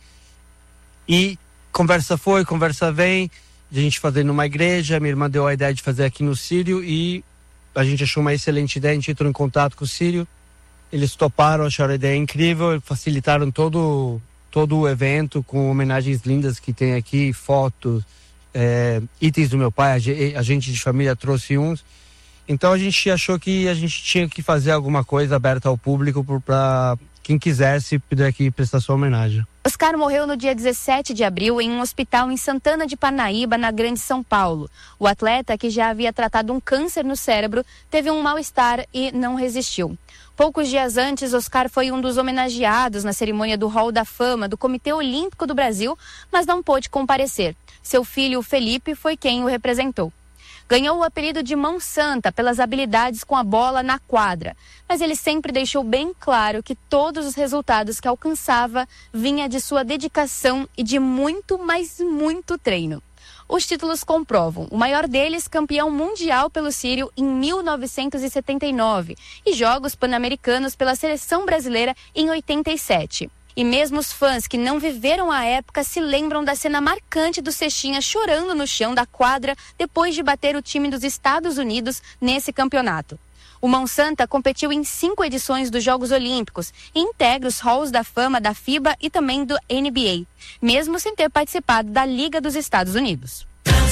Speaker 18: E conversa foi, conversa vem, de a gente fazer numa igreja. Minha irmã deu a ideia de fazer aqui no Sírio e a gente achou uma excelente ideia. A gente entrou em contato com o Sírio. Eles toparam, acharam a ideia incrível, facilitaram todo, todo o evento com homenagens lindas que tem aqui, fotos. É, itens do meu pai, a gente de família trouxe uns. Então a gente achou que a gente tinha que fazer alguma coisa aberta ao público para quem quisesse poder aqui prestar sua homenagem.
Speaker 16: Oscar morreu no dia dezessete de abril em um hospital em Santana de Parnaíba, na Grande São Paulo. O atleta, que já havia tratado um câncer no cérebro, teve um mal-estar e não resistiu. Poucos dias antes, Oscar foi um dos homenageados na cerimônia do Hall da Fama do Comitê Olímpico do Brasil, mas não pôde comparecer. Seu filho, Felipe, foi quem o representou. Ganhou o apelido de Mão Santa pelas habilidades com a bola na quadra, mas ele sempre deixou bem claro que todos os resultados que alcançava vinha de sua dedicação e de muito, mas muito treino. Os títulos comprovam, o maior deles campeão mundial pelo Sírio em mil novecentos e setenta e nove e Jogos Pan-Americanos pela seleção brasileira em oitenta e sete. E mesmo os fãs que não viveram a época se lembram da cena marcante do Cestinha chorando no chão da quadra depois de bater o time dos Estados Unidos nesse campeonato. O Mão Santa competiu em cinco edições dos Jogos Olímpicos e integra os halls da fama da FIBA e também do N B A, mesmo sem ter participado da Liga dos Estados Unidos.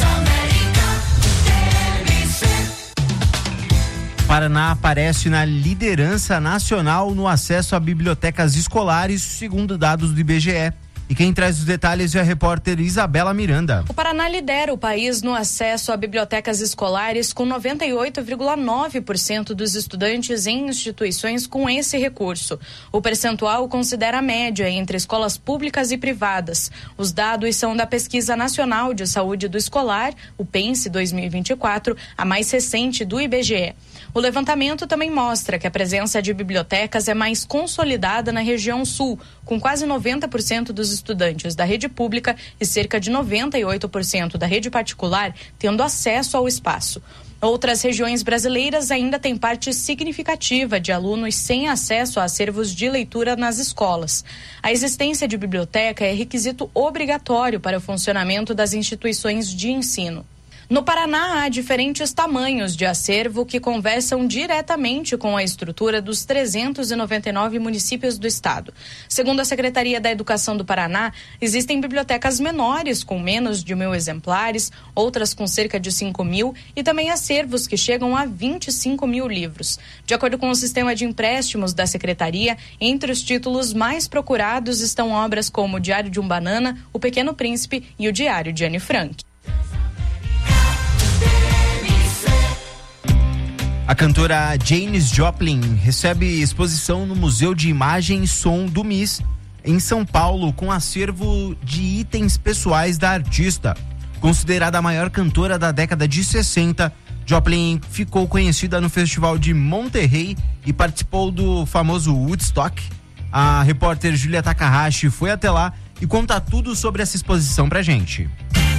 Speaker 1: Paraná aparece na liderança nacional no acesso a bibliotecas escolares, segundo dados do I B G E. E quem traz os detalhes é a repórter Isabela Miranda.
Speaker 2: O Paraná lidera o país no acesso a bibliotecas escolares, com noventa e oito vírgula nove por cento dos estudantes em instituições com esse recurso. O percentual considera a média entre escolas públicas e privadas. Os dados são da Pesquisa Nacional de Saúde do Escolar, o PENSE dois mil e vinte e quatro, a mais recente do I B G E. O levantamento também mostra que a presença de bibliotecas é mais consolidada na região sul, com quase noventa por cento dos estudantes da rede pública e cerca de noventa e oito por cento da rede particular tendo acesso ao espaço. Outras regiões brasileiras ainda têm parte significativa de alunos sem acesso a acervos de leitura nas escolas. A existência de biblioteca é requisito obrigatório para o funcionamento das instituições de ensino. No Paraná, há diferentes tamanhos de acervo que conversam diretamente com a estrutura dos trezentos e noventa e nove municípios do estado. Segundo a Secretaria da Educação do Paraná, existem bibliotecas menores com menos de mil exemplares, outras com cerca de cinco mil e também acervos que chegam a vinte e cinco mil livros. De acordo com o sistema de empréstimos da Secretaria, entre os títulos mais procurados estão obras como o Diário de um Banana, O Pequeno Príncipe e o Diário de Anne Frank.
Speaker 1: A cantora Janis Joplin recebe exposição no Museu de Imagem e Som do M I S, em São Paulo, com acervo de itens pessoais da artista. Considerada a maior cantora da década de sessenta, Joplin ficou conhecida no Festival de Monterrey e participou do famoso Woodstock. A repórter Julia Takahashi foi até lá e conta tudo sobre essa exposição pra gente.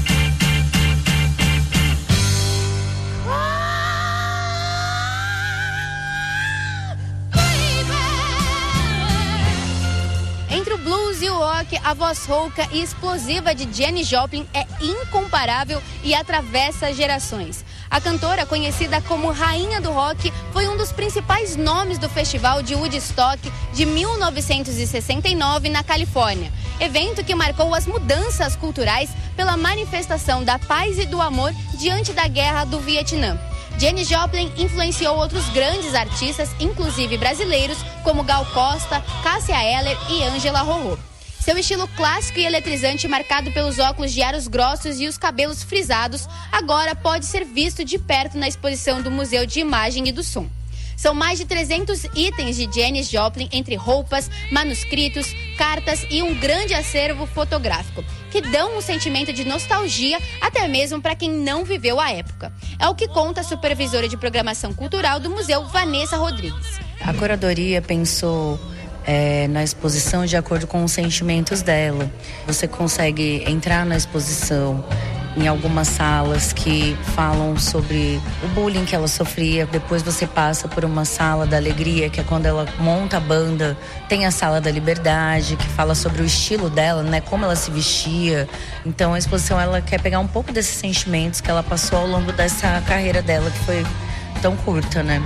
Speaker 16: Entre o blues e o rock, a voz rouca e explosiva de Janis Joplin é incomparável e atravessa gerações. A cantora, conhecida como Rainha do Rock, foi um dos principais nomes do Festival de Woodstock de mil novecentos e sessenta e nove na Califórnia, evento que marcou as mudanças culturais pela manifestação da paz e do amor diante da guerra do Vietnã. Janis Joplin influenciou outros grandes artistas, inclusive brasileiros, como Gal Costa, Cássia Eller e Ângela Rorô. Seu estilo clássico e eletrizante, marcado pelos óculos de aros grossos e os cabelos frisados, agora pode ser visto de perto na exposição do Museu de Imagem e do Som. São mais de trezentos itens de Janis Joplin, entre roupas, manuscritos, cartas e um grande acervo fotográfico, que dão um sentimento de nostalgia até mesmo para quem não viveu a época. É o que conta a supervisora de programação cultural do museu, Vanessa Rodrigues.
Speaker 19: A curadoria pensou é, na exposição de acordo com os sentimentos dela. Você consegue entrar na exposição em algumas salas que falam sobre o bullying que ela sofria. Depois você passa por uma sala da alegria, que é quando ela monta a banda. Tem a sala da liberdade, que fala sobre o estilo dela, né, como ela se vestia. Então a exposição, ela quer pegar um pouco desses sentimentos que ela passou ao longo dessa carreira dela, que foi tão curta, né?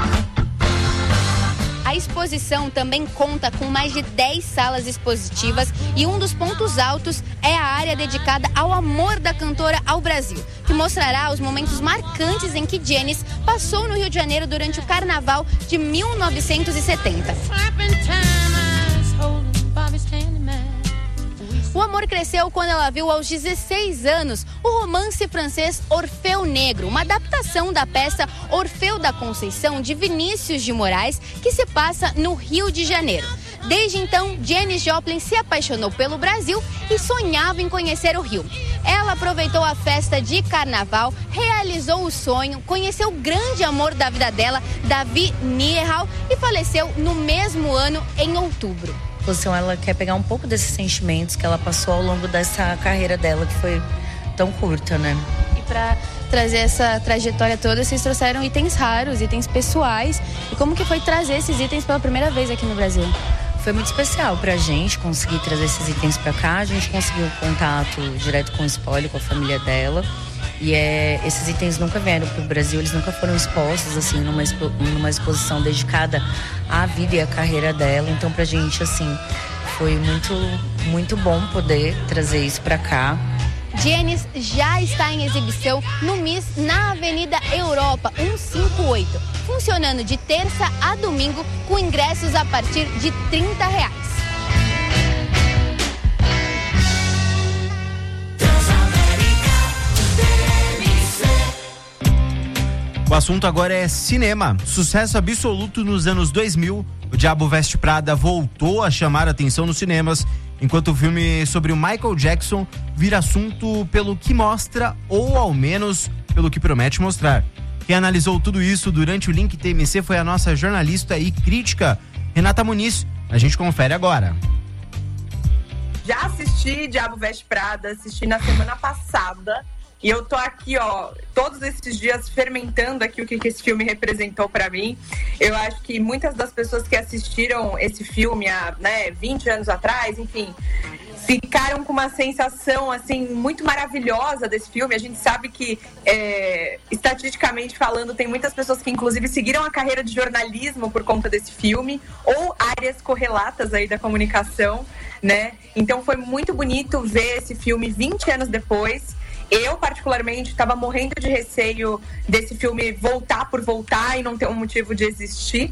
Speaker 16: A exposição também conta com mais de dez salas expositivas e um dos pontos altos é a área dedicada ao amor da cantora ao Brasil, que mostrará os momentos marcantes em que Janis passou no Rio de Janeiro durante o Carnaval de mil novecentos e setenta. O amor cresceu quando ela viu aos dezesseis anos o romance francês Orfeu Negro, uma adaptação da peça Orfeu da Conceição de Vinícius de Moraes, que se passa no Rio de Janeiro. Desde então, Janis Joplin se apaixonou pelo Brasil e sonhava em conhecer o Rio. Ela aproveitou a festa de carnaval, realizou o sonho, conheceu o grande amor da vida dela, Davi Nierhal, e faleceu no mesmo ano, em outubro.
Speaker 19: Ela quer pegar um pouco desses sentimentos que ela passou ao longo dessa carreira dela, que foi tão curta, né?
Speaker 16: E para trazer essa trajetória toda, vocês trouxeram itens raros, itens pessoais. E como que foi trazer esses itens pela primeira vez aqui no Brasil?
Speaker 19: Foi muito especial pra gente conseguir trazer esses itens pra cá. A gente conseguiu contato direto com o Spoly, com a família dela. E é, esses itens nunca vieram pro Brasil, eles nunca foram expostos, assim, numa, expo, numa exposição dedicada à vida e à carreira dela. Então, pra gente, assim, foi muito, muito bom poder trazer isso pra cá.
Speaker 16: Janis já está em exibição no Miss na Avenida Europa cento e cinquenta e oito, funcionando de terça a domingo com ingressos a partir de trinta reais.
Speaker 1: O assunto agora é cinema. Sucesso absoluto nos anos dois mil. O Diabo Veste Prada voltou a chamar a atenção nos cinemas, enquanto o filme sobre o Michael Jackson vira assunto pelo que mostra, ou ao menos pelo que promete mostrar. Quem analisou tudo isso durante o Link T M C foi a nossa jornalista e crítica, Renata Muniz. A gente confere agora.
Speaker 20: Já assisti Diabo Veste Prada, assisti na semana passada. E eu tô aqui, ó, todos esses dias fermentando aqui o que, que esse filme representou pra mim. Eu acho que muitas das pessoas que assistiram esse filme há, né, vinte anos atrás, enfim, ficaram com uma sensação, assim, muito maravilhosa desse filme. A gente sabe que, é, estatisticamente falando, tem muitas pessoas que, inclusive, seguiram a carreira de jornalismo por conta desse filme, ou áreas correlatas aí da comunicação, né? Então foi muito bonito ver esse filme vinte anos depois. Eu, particularmente, estava morrendo de receio desse filme voltar por voltar e não ter um motivo de existir.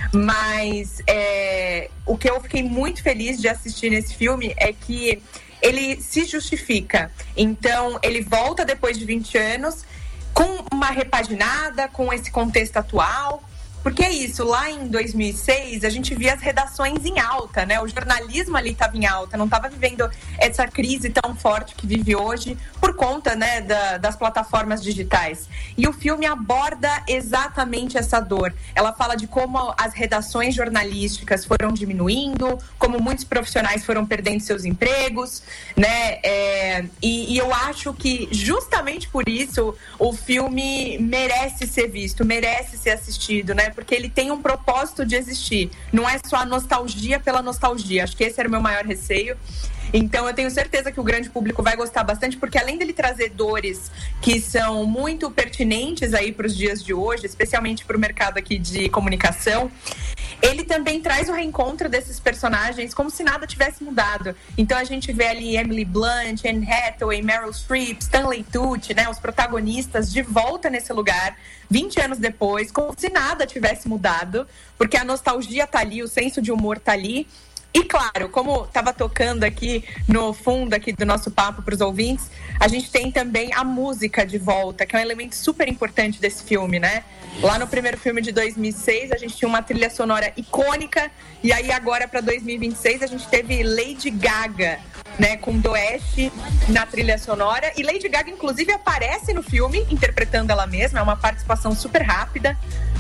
Speaker 20: Mas é, o que eu fiquei muito feliz de assistir nesse filme é que ele se justifica. Então, ele volta depois de vinte anos com uma repaginada, com esse contexto atual. Porque é isso, lá em dois mil e seis a gente via as redações em alta, né? O jornalismo ali estava em alta, não estava vivendo essa crise tão forte que vive hoje por conta, né, da, das plataformas digitais. E o filme aborda exatamente essa dor. Ela fala de como as redações jornalísticas foram diminuindo, como muitos profissionais foram perdendo seus empregos, né? É, e, e eu acho que justamente por isso o filme merece ser visto, merece ser assistido, né? Porque ele tem um propósito de existir. Não é só a nostalgia pela nostalgia. Acho que esse era o meu maior receio. Então eu tenho certeza que o grande público vai gostar bastante, porque além dele trazer dores que são muito pertinentes aí para os dias de hoje, especialmente para o mercado aqui de comunicação, ele também traz o reencontro desses personagens como se nada tivesse mudado. Então a gente vê ali Emily Blunt, Anne Hathaway, Meryl Streep, Stanley Tucci, né, os protagonistas de volta nesse lugar vinte anos depois, como se nada tivesse mudado, porque a nostalgia tá ali, o senso de humor tá ali. E claro, como estava tocando aqui no fundo aqui do nosso papo para os ouvintes, a gente tem também a música de volta, que é um elemento super importante desse filme, né? Lá no primeiro filme de dois mil e seis, a gente tinha uma trilha sonora icônica, e aí agora para dois mil e vinte e seis a gente teve Lady Gaga, né, com Doeste na trilha sonora. E Lady Gaga, inclusive, aparece no filme, interpretando ela mesma, é uma participação super rápida,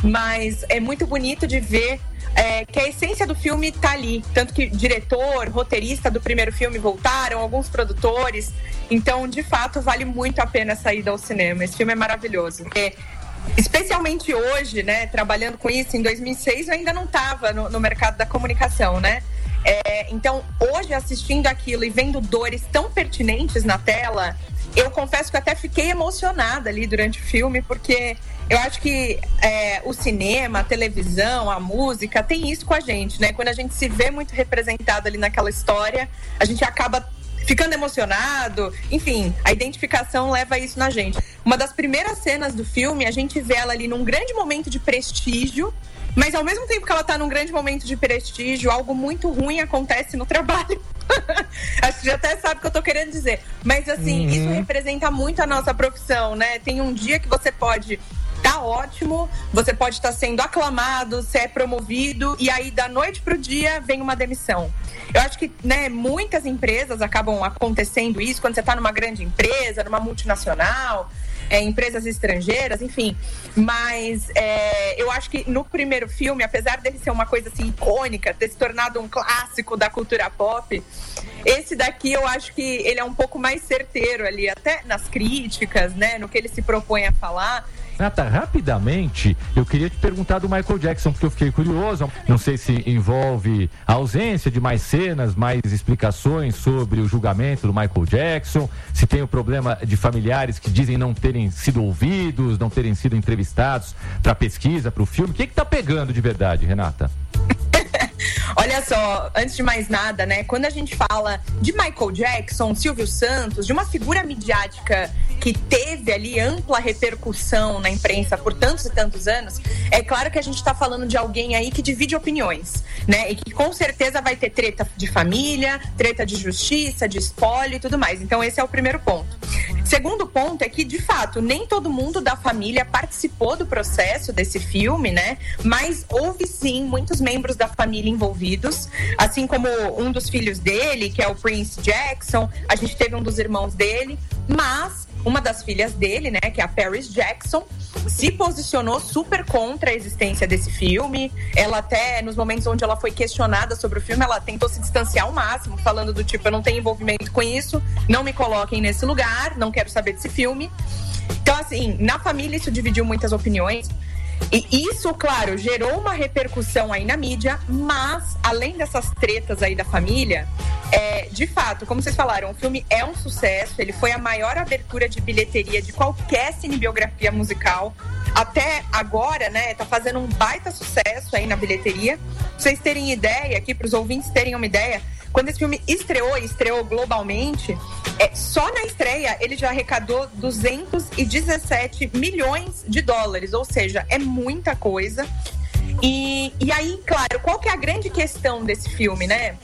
Speaker 20: mas é muito bonito de ver É, que a essência do filme tá ali. Tanto que diretor, roteirista do primeiro filme voltaram, alguns produtores. Então, de fato, vale muito a pena essa ida ao cinema. Esse filme é maravilhoso. É, especialmente hoje, né, trabalhando com isso, em dois mil e seis eu ainda não estava no, no mercado da comunicação, né? É, então, hoje, assistindo aquilo e vendo dores tão pertinentes na tela, eu confesso que até fiquei emocionada ali durante o filme, porque eu acho que é, o cinema, a televisão, a música, tem isso com a gente, né? Quando a gente se vê muito representado ali naquela história, a gente acaba ficando emocionado, enfim, a identificação leva isso na gente. Uma das primeiras cenas do filme, a gente vê ela ali num grande momento de prestígio, mas ao mesmo tempo que ela tá num grande momento de prestígio, algo muito ruim acontece no trabalho. Acho que já até sabe o que eu tô querendo dizer. Mas assim, uhum. isso representa muito a nossa profissão, né? Tem um dia que você pode tá ótimo, você pode estar sendo aclamado, você é promovido, e aí da noite pro dia vem uma demissão. Eu acho que, né, muitas empresas acabam acontecendo isso quando você está numa grande empresa, numa multinacional, é, empresas estrangeiras, enfim. Mas é, eu acho que no primeiro filme, apesar dele ser uma coisa assim icônica, ter se tornado um clássico da cultura pop, esse daqui eu acho que ele é um pouco mais certeiro ali, até nas críticas, né, no que ele se propõe a falar.
Speaker 21: Renata, rapidamente, eu queria te perguntar do Michael Jackson, porque eu fiquei curioso. Não sei se envolve a ausência de mais cenas, mais explicações sobre o julgamento do Michael Jackson, se tem o problema de familiares que dizem não terem sido ouvidos, não terem sido entrevistados para pesquisa, para o filme. O que que tá pegando de verdade, Renata?
Speaker 20: Olha só, antes de mais nada, né, quando a gente fala de Michael Jackson, Silvio Santos, de uma figura midiática que teve ali ampla repercussão na imprensa por tantos e tantos anos, é claro que a gente está falando de alguém aí que divide opiniões, né, e que com certeza vai ter treta de família, treta de justiça, de espólio e tudo mais. Então esse é o primeiro ponto. Segundo ponto é que, de fato, nem todo mundo da família participou do processo desse filme, né, mas houve sim muitos membros da família envolvidos, assim como um dos filhos dele, que é o Prince Jackson, a gente teve um dos irmãos dele, mas uma das filhas dele, né, que é a Paris Jackson, se posicionou super contra a existência desse filme. Ela até, nos momentos onde ela foi questionada sobre o filme, ela tentou se distanciar ao máximo, falando do tipo, eu não tenho envolvimento com isso, não me coloquem nesse lugar, não quero saber desse filme. Então, assim, na família isso dividiu muitas opiniões. E isso, claro, gerou uma repercussão aí na mídia, mas, além dessas tretas aí da família, é, de fato, como vocês falaram, o filme é um sucesso, ele foi a maior abertura de bilheteria de qualquer cinebiografia musical. Até agora, né, tá fazendo um baita sucesso aí na bilheteria. Pra vocês terem ideia, aqui, para os ouvintes terem uma ideia, quando esse filme estreou e estreou globalmente, é, só na estreia ele já arrecadou duzentos e dezessete milhões de dólares, ou seja, é muita coisa. E, e aí, claro, qual que é a grande questão desse filme, né?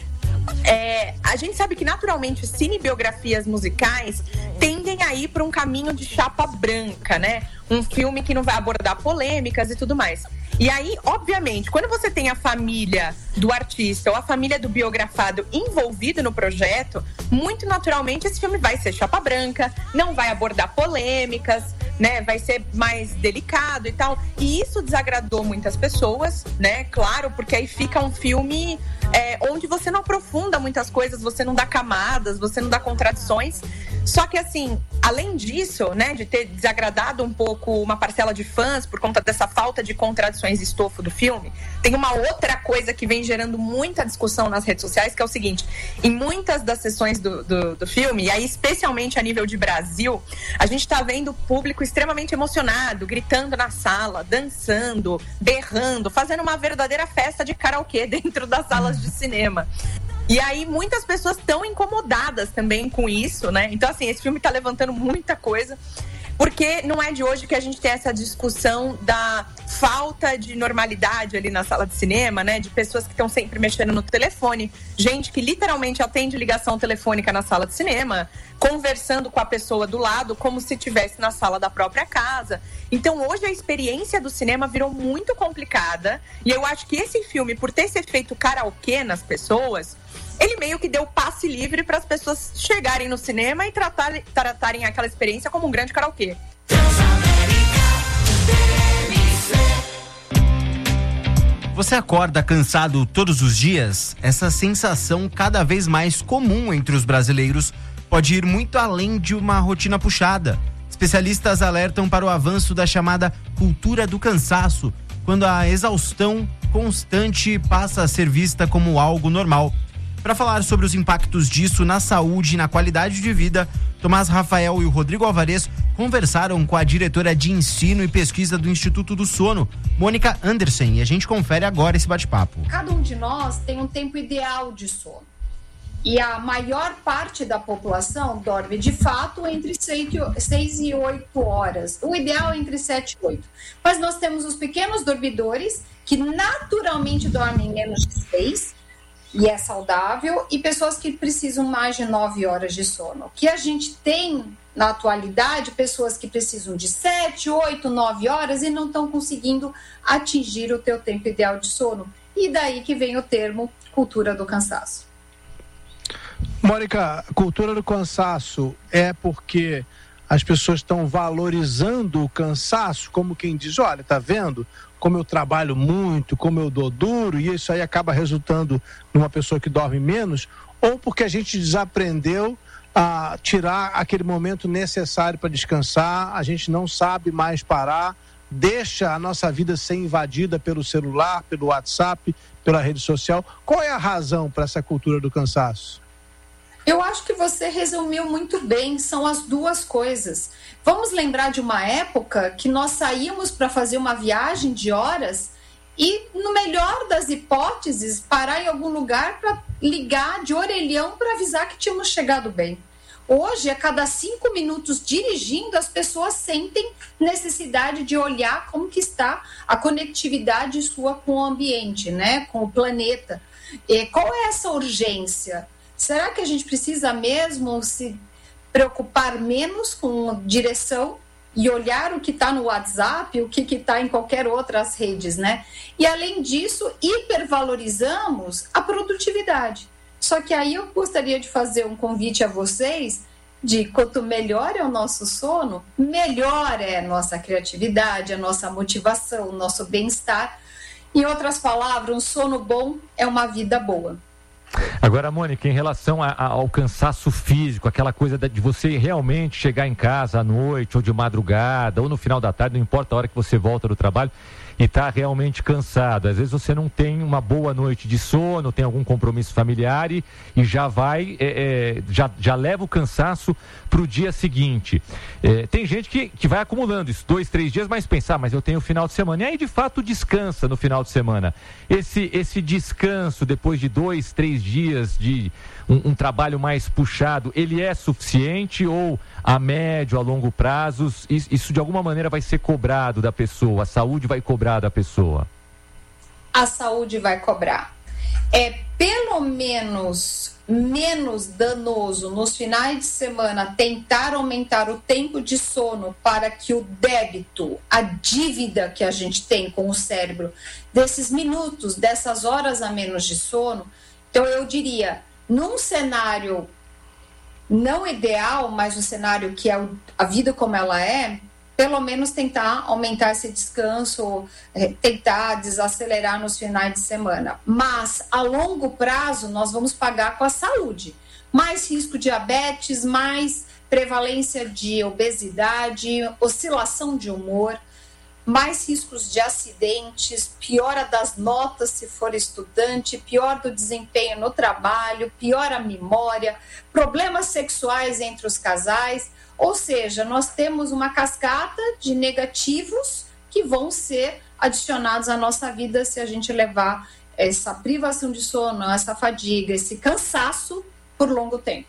Speaker 20: É, a gente sabe que naturalmente cinebiografias musicais tendem a ir para um caminho de chapa branca, né? Um filme que não vai abordar polêmicas e tudo mais. E aí, obviamente, quando você tem a família do artista ou a família do biografado envolvido no projeto, muito naturalmente esse filme vai ser chapa branca, não vai abordar polêmicas, né? Vai ser mais delicado e tal. E isso desagradou muitas pessoas, né? Claro, porque aí fica um filme é, onde você não aprofunda muitas coisas, você não dá camadas, você não dá contradições. Só que, assim, além disso, né, de ter desagradado um pouco uma parcela de fãs por conta dessa falta de contradições e estofo do filme, tem uma outra coisa que vem gerando muita discussão nas redes sociais, que é o seguinte: em muitas das sessões do, do, do filme, e aí especialmente a nível de Brasil, a gente tá vendo o público extremamente emocionado, gritando na sala, dançando, berrando, fazendo uma verdadeira festa de karaokê dentro das salas de cinema. E aí muitas pessoas estão incomodadas também com isso, né? Então, assim, esse filme tá levantando muita coisa, porque não é de hoje que a gente tem essa discussão da falta de normalidade ali na sala de cinema, né? De pessoas que estão sempre mexendo no telefone, gente que literalmente atende ligação telefônica na sala de cinema, conversando com a pessoa do lado como se estivesse na sala da própria casa. Então, hoje a experiência do cinema virou muito complicada, e eu acho que esse filme, por ter esse efeito karaokê nas pessoas, ele meio que deu passe livre para as pessoas chegarem no cinema e tratarem, tratarem aquela experiência como um grande karaokê.
Speaker 1: Você acorda cansado todos os dias? Essa sensação cada vez mais comum entre os brasileiros pode ir muito além de uma rotina puxada. Especialistas alertam para o avanço da chamada cultura do cansaço, quando a exaustão constante passa a ser vista como algo normal. Para falar sobre os impactos disso na saúde e na qualidade de vida, Tomás Rafael e o Rodrigo Alvarez conversaram com a diretora de ensino e pesquisa do Instituto do Sono, Mônica Andersen, e a gente confere agora esse bate-papo.
Speaker 22: Cada um de nós tem um tempo ideal de sono.
Speaker 4: E a maior parte da população dorme, de fato, entre seis e oito horas. O ideal é entre sete e oito. Mas nós temos os pequenos dormidores, que naturalmente dormem menos de seis, e é saudável, e pessoas que precisam mais de nove horas de sono. O que a gente tem, na atualidade, pessoas que precisam de sete, oito, nove horas e não estão conseguindo atingir o teu tempo ideal de sono. E daí que vem o termo cultura do cansaço.
Speaker 22: Mônica, cultura do cansaço é porque as pessoas estão valorizando o cansaço, como quem diz, olha, tá vendo como eu trabalho muito, como eu dou duro, e isso aí acaba resultando numa pessoa que dorme menos, ou porque a gente desaprendeu a tirar aquele momento necessário para descansar, a gente não sabe mais parar, deixa a nossa vida ser invadida pelo celular, pelo WhatsApp, pela rede social. Qual é a razão para essa cultura do cansaço?
Speaker 4: Eu acho que você resumiu muito bem, são as duas coisas. Vamos lembrar de uma época que nós saímos para fazer uma viagem de horas e, no melhor das hipóteses, parar em algum lugar para ligar de orelhão para avisar que tínhamos chegado bem. Hoje, a cada cinco minutos dirigindo, as pessoas sentem necessidade de olhar como que está a conectividade sua com o ambiente, né? Com o planeta. E qual é essa urgência? Será que a gente precisa mesmo se preocupar menos com direção e olhar o que está no WhatsApp, o que está em qualquer outras redes, né? E, além disso, hipervalorizamos a produtividade. Só que aí eu gostaria de fazer um convite a vocês de quanto melhor é o nosso sono, melhor é a nossa criatividade, a nossa motivação, o nosso bem-estar. Em outras palavras, um sono bom é uma vida boa.
Speaker 21: Agora, Mônica, em relação a, a, ao cansaço físico, aquela coisa de você realmente chegar em casa à noite, ou de madrugada, ou no final da tarde, não importa a hora que você volta do trabalho, e está realmente cansado. Às vezes você não tem uma boa noite de sono, tem algum compromisso familiar e, e já vai, é, é, já, já leva o cansaço para o dia seguinte. É, tem gente que, que vai acumulando isso, dois, três dias, mas pensar, ah, mas eu tenho o final de semana. E aí, de fato, descansa no final de semana. Esse, esse descanso, depois de dois, três dias de um, um trabalho mais puxado, ele é suficiente ou a médio, a longo prazo, isso, isso de alguma maneira vai ser cobrado da pessoa, a saúde vai cobrar da pessoa?
Speaker 4: A saúde vai cobrar. É pelo menos menos danoso nos finais de semana tentar aumentar o tempo de sono para que o débito, a dívida que a gente tem com o cérebro, desses minutos, dessas horas a menos de sono. Então eu diria, num cenário não ideal, mas um cenário que é a vida como ela é, pelo menos tentar aumentar esse descanso, tentar desacelerar nos finais de semana. Mas, a longo prazo, nós vamos pagar com a saúde. Mais risco de diabetes, mais prevalência de obesidade, oscilação de humor, mais riscos de acidentes, piora das notas se for estudante, pior do desempenho no trabalho, pior a memória, problemas sexuais entre os casais. Ou seja, nós temos uma cascata de negativos que vão ser adicionados à nossa vida se a gente levar essa privação de sono, essa fadiga, esse cansaço por longo tempo.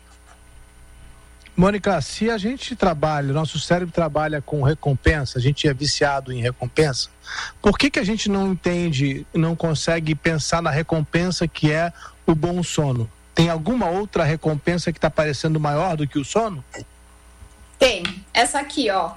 Speaker 22: Mônica, se a gente trabalha, nosso cérebro trabalha com recompensa, a gente é viciado em recompensa, por que que a gente não entende, não consegue pensar na recompensa que é o bom sono? Tem alguma outra recompensa que está parecendo maior do que o sono?
Speaker 4: Tem. Essa aqui, ó.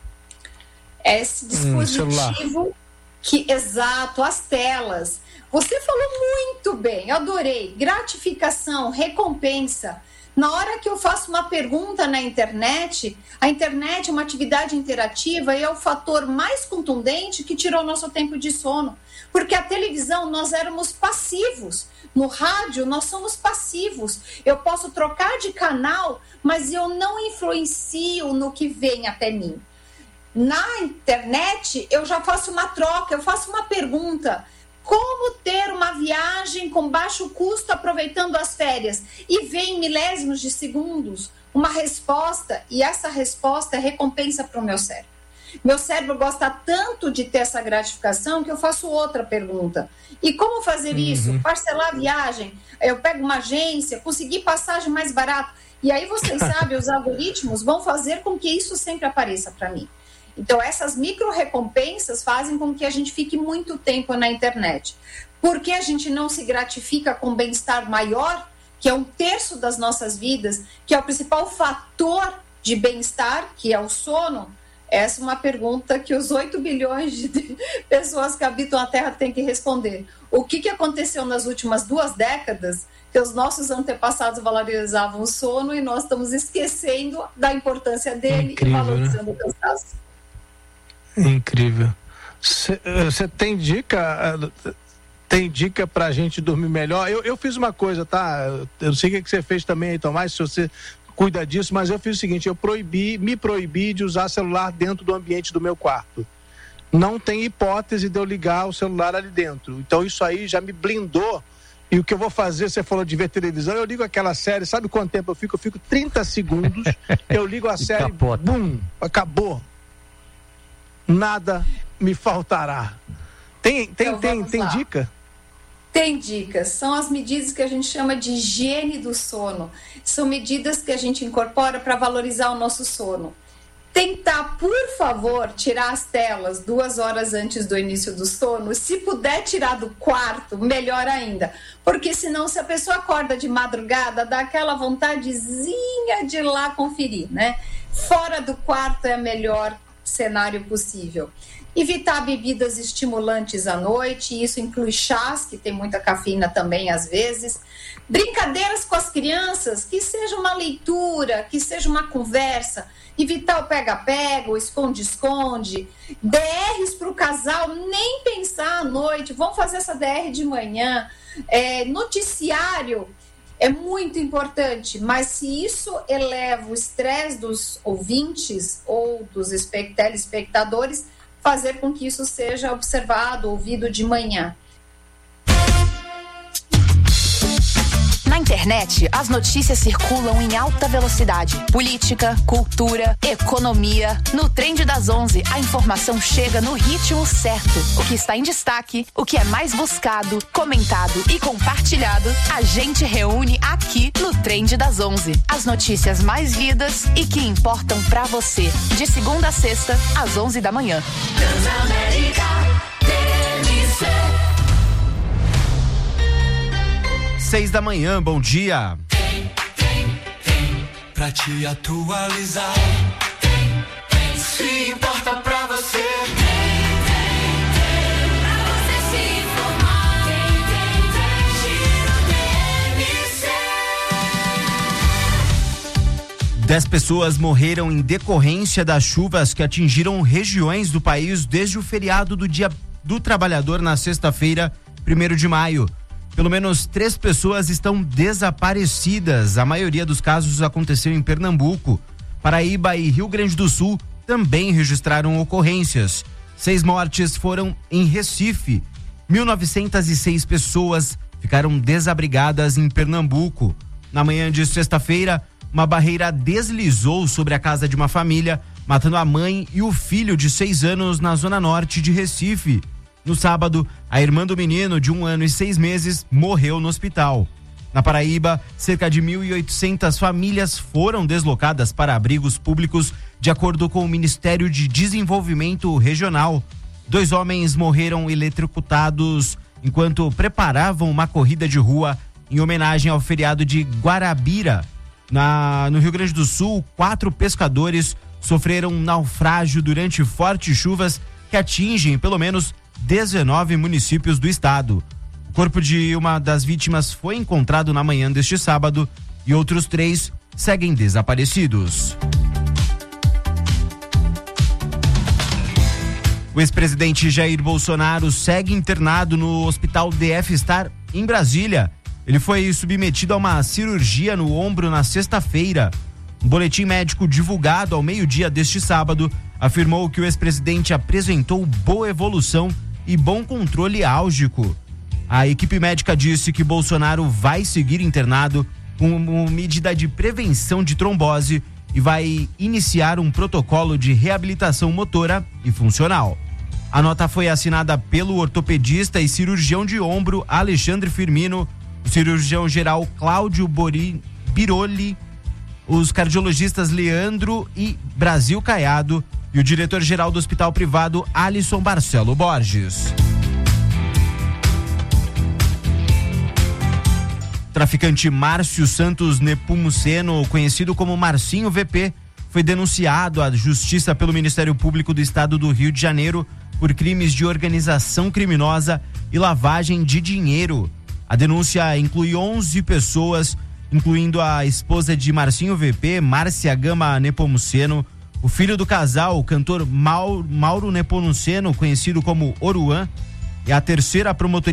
Speaker 4: Esse dispositivo hum, que, exato, as telas. Você falou muito bem, adorei. Gratificação, recompensa. Na hora que eu faço uma pergunta na internet, a internet é uma atividade interativa e é o fator mais contundente que tirou nosso tempo de sono. Porque a televisão, nós éramos passivos. No rádio, nós somos passivos. Eu posso trocar de canal, mas eu não influencio no que vem até mim. Na internet, eu já faço uma troca, eu faço uma pergunta. Como ter uma viagem com baixo custo aproveitando as férias? E vem milésimos de segundos uma resposta, e essa resposta é recompensa para o meu cérebro. Meu cérebro gosta tanto de ter essa gratificação que eu faço outra pergunta. E como fazer isso?
Speaker 3: Uhum.
Speaker 4: Parcelar a viagem? Eu pego uma agência, conseguir passagem mais barata. E aí, vocês sabem, os algoritmos vão fazer com que isso sempre apareça para mim. Então, essas micro-recompensas fazem com que a gente fique muito tempo na internet. Por que a gente não se gratifica com bem-estar maior, que é um terço das nossas vidas, que é o principal fator de bem-estar, que é o sono? Essa é uma pergunta que os oito bilhões de pessoas que habitam a Terra têm que responder. O que, que aconteceu nas últimas duas décadas que os nossos antepassados valorizavam o sono e nós estamos esquecendo da importância dele
Speaker 22: Incrível,
Speaker 4: e valorizando, né, o cansaço?
Speaker 22: Incrível. Você tem dica? Tem dica pra gente dormir melhor? Eu, eu fiz uma coisa, tá? Eu não sei o que você fez também aí, Tomás, se você cuida disso, mas eu fiz o seguinte, eu proibi, me proibi de usar celular dentro do ambiente do meu quarto. Não tem hipótese de eu ligar o celular ali dentro. Então isso aí já me blindou. E o que eu vou fazer, você falou de ver televisão, eu ligo aquela série, sabe quanto tempo eu fico? Eu fico trinta segundos, eu ligo a série, bum, acabou. Nada me faltará. Tem, tem,
Speaker 4: Então,
Speaker 22: tem, tem dica?
Speaker 4: Tem dicas. São as medidas que a gente chama de higiene do sono. São medidas que a gente incorpora para valorizar o nosso sono. Tentar, por favor, tirar as telas duas horas antes do início do sono. Se puder tirar do quarto, melhor ainda. Porque senão, se a pessoa acorda de madrugada, dá aquela vontadezinha de ir lá conferir, né? Fora do quarto é o melhor cenário possível. Evitar bebidas estimulantes à noite, isso inclui chás, que tem muita cafeína também às vezes. Brincadeiras com as crianças, que seja uma leitura, que seja uma conversa. Evitar o pega-pega, o esconde-esconde. D Rs para o casal, nem pensar à noite, vamos fazer essa D R de manhã. É, noticiário é muito importante, mas se isso eleva o estresse dos ouvintes ou dos telespectadores, fazer com que isso seja observado, ouvido de manhã.
Speaker 3: Na internet, as notícias circulam em alta velocidade. Política, cultura, economia. No Trend das onze, a informação chega no ritmo certo. O que está em destaque, o que é mais buscado, comentado e compartilhado, a gente reúne aqui no Trend das onze. As notícias mais lidas e que importam pra você. De segunda a sexta, às onze da manhã. Transamérica T M C.
Speaker 1: Seis da manhã, bom dia.
Speaker 13: Tem, tem, tem, pra te atualizar. Tem, tem, se importa pra você. Tem, tem, tem, pra você se informar. Tem, tem, tem, Giro T M C.
Speaker 1: Dez pessoas morreram em decorrência das chuvas que atingiram regiões do país desde o feriado do Dia do Trabalhador na sexta-feira, primeiro de maio. Pelo menos três pessoas estão desaparecidas. A maioria dos casos aconteceu em Pernambuco. Paraíba e Rio Grande do Sul também registraram ocorrências. Seis mortes foram em Recife. mil novecentas e seis pessoas ficaram desabrigadas em Pernambuco. Na manhã de sexta-feira, uma barreira deslizou sobre a casa de uma família, matando a mãe e o filho de seis anos na zona norte de Recife. No sábado, a irmã do menino, de um ano e seis meses, morreu no hospital. Na Paraíba, cerca de mil e oitocentas famílias foram deslocadas para abrigos públicos, de acordo com o Ministério de Desenvolvimento Regional. Dois homens morreram eletrocutados enquanto preparavam uma corrida de rua em homenagem ao feriado de Guarabira. Na, no Rio Grande do Sul, quatro pescadores sofreram um naufrágio durante fortes chuvas que atingem pelo menos dezenove municípios do estado. O corpo de uma das vítimas foi encontrado na manhã deste sábado e outros três seguem desaparecidos. O ex-presidente Jair Bolsonaro segue internado no Hospital D F Star em Brasília. Ele foi submetido a uma cirurgia no ombro na sexta-feira. Um boletim médico divulgado ao meio-dia deste sábado afirmou que o ex-presidente apresentou boa evolução e bom controle álgico. A equipe médica disse que Bolsonaro vai seguir internado como medida de prevenção de trombose e vai iniciar um protocolo de reabilitação motora e funcional. A nota foi assinada pelo ortopedista e cirurgião de ombro Alexandre Firmino, o cirurgião geral Cláudio Bori, Biroli, os cardiologistas Leandro e Brasil Caiado e o diretor-geral do Hospital Privado Alisson Barcelo Borges. O traficante Márcio Santos Nepomuceno, conhecido como Marcinho V P, foi denunciado à Justiça pelo Ministério Público do Estado do Rio de Janeiro por crimes de organização criminosa e lavagem de dinheiro. A denúncia inclui onze pessoas, incluindo a esposa de Marcinho V P, Márcia Gama Nepomuceno, o filho do casal, o cantor Mauro, Mauro Nepomuceno, conhecido como Oruan, e a terceira promotoria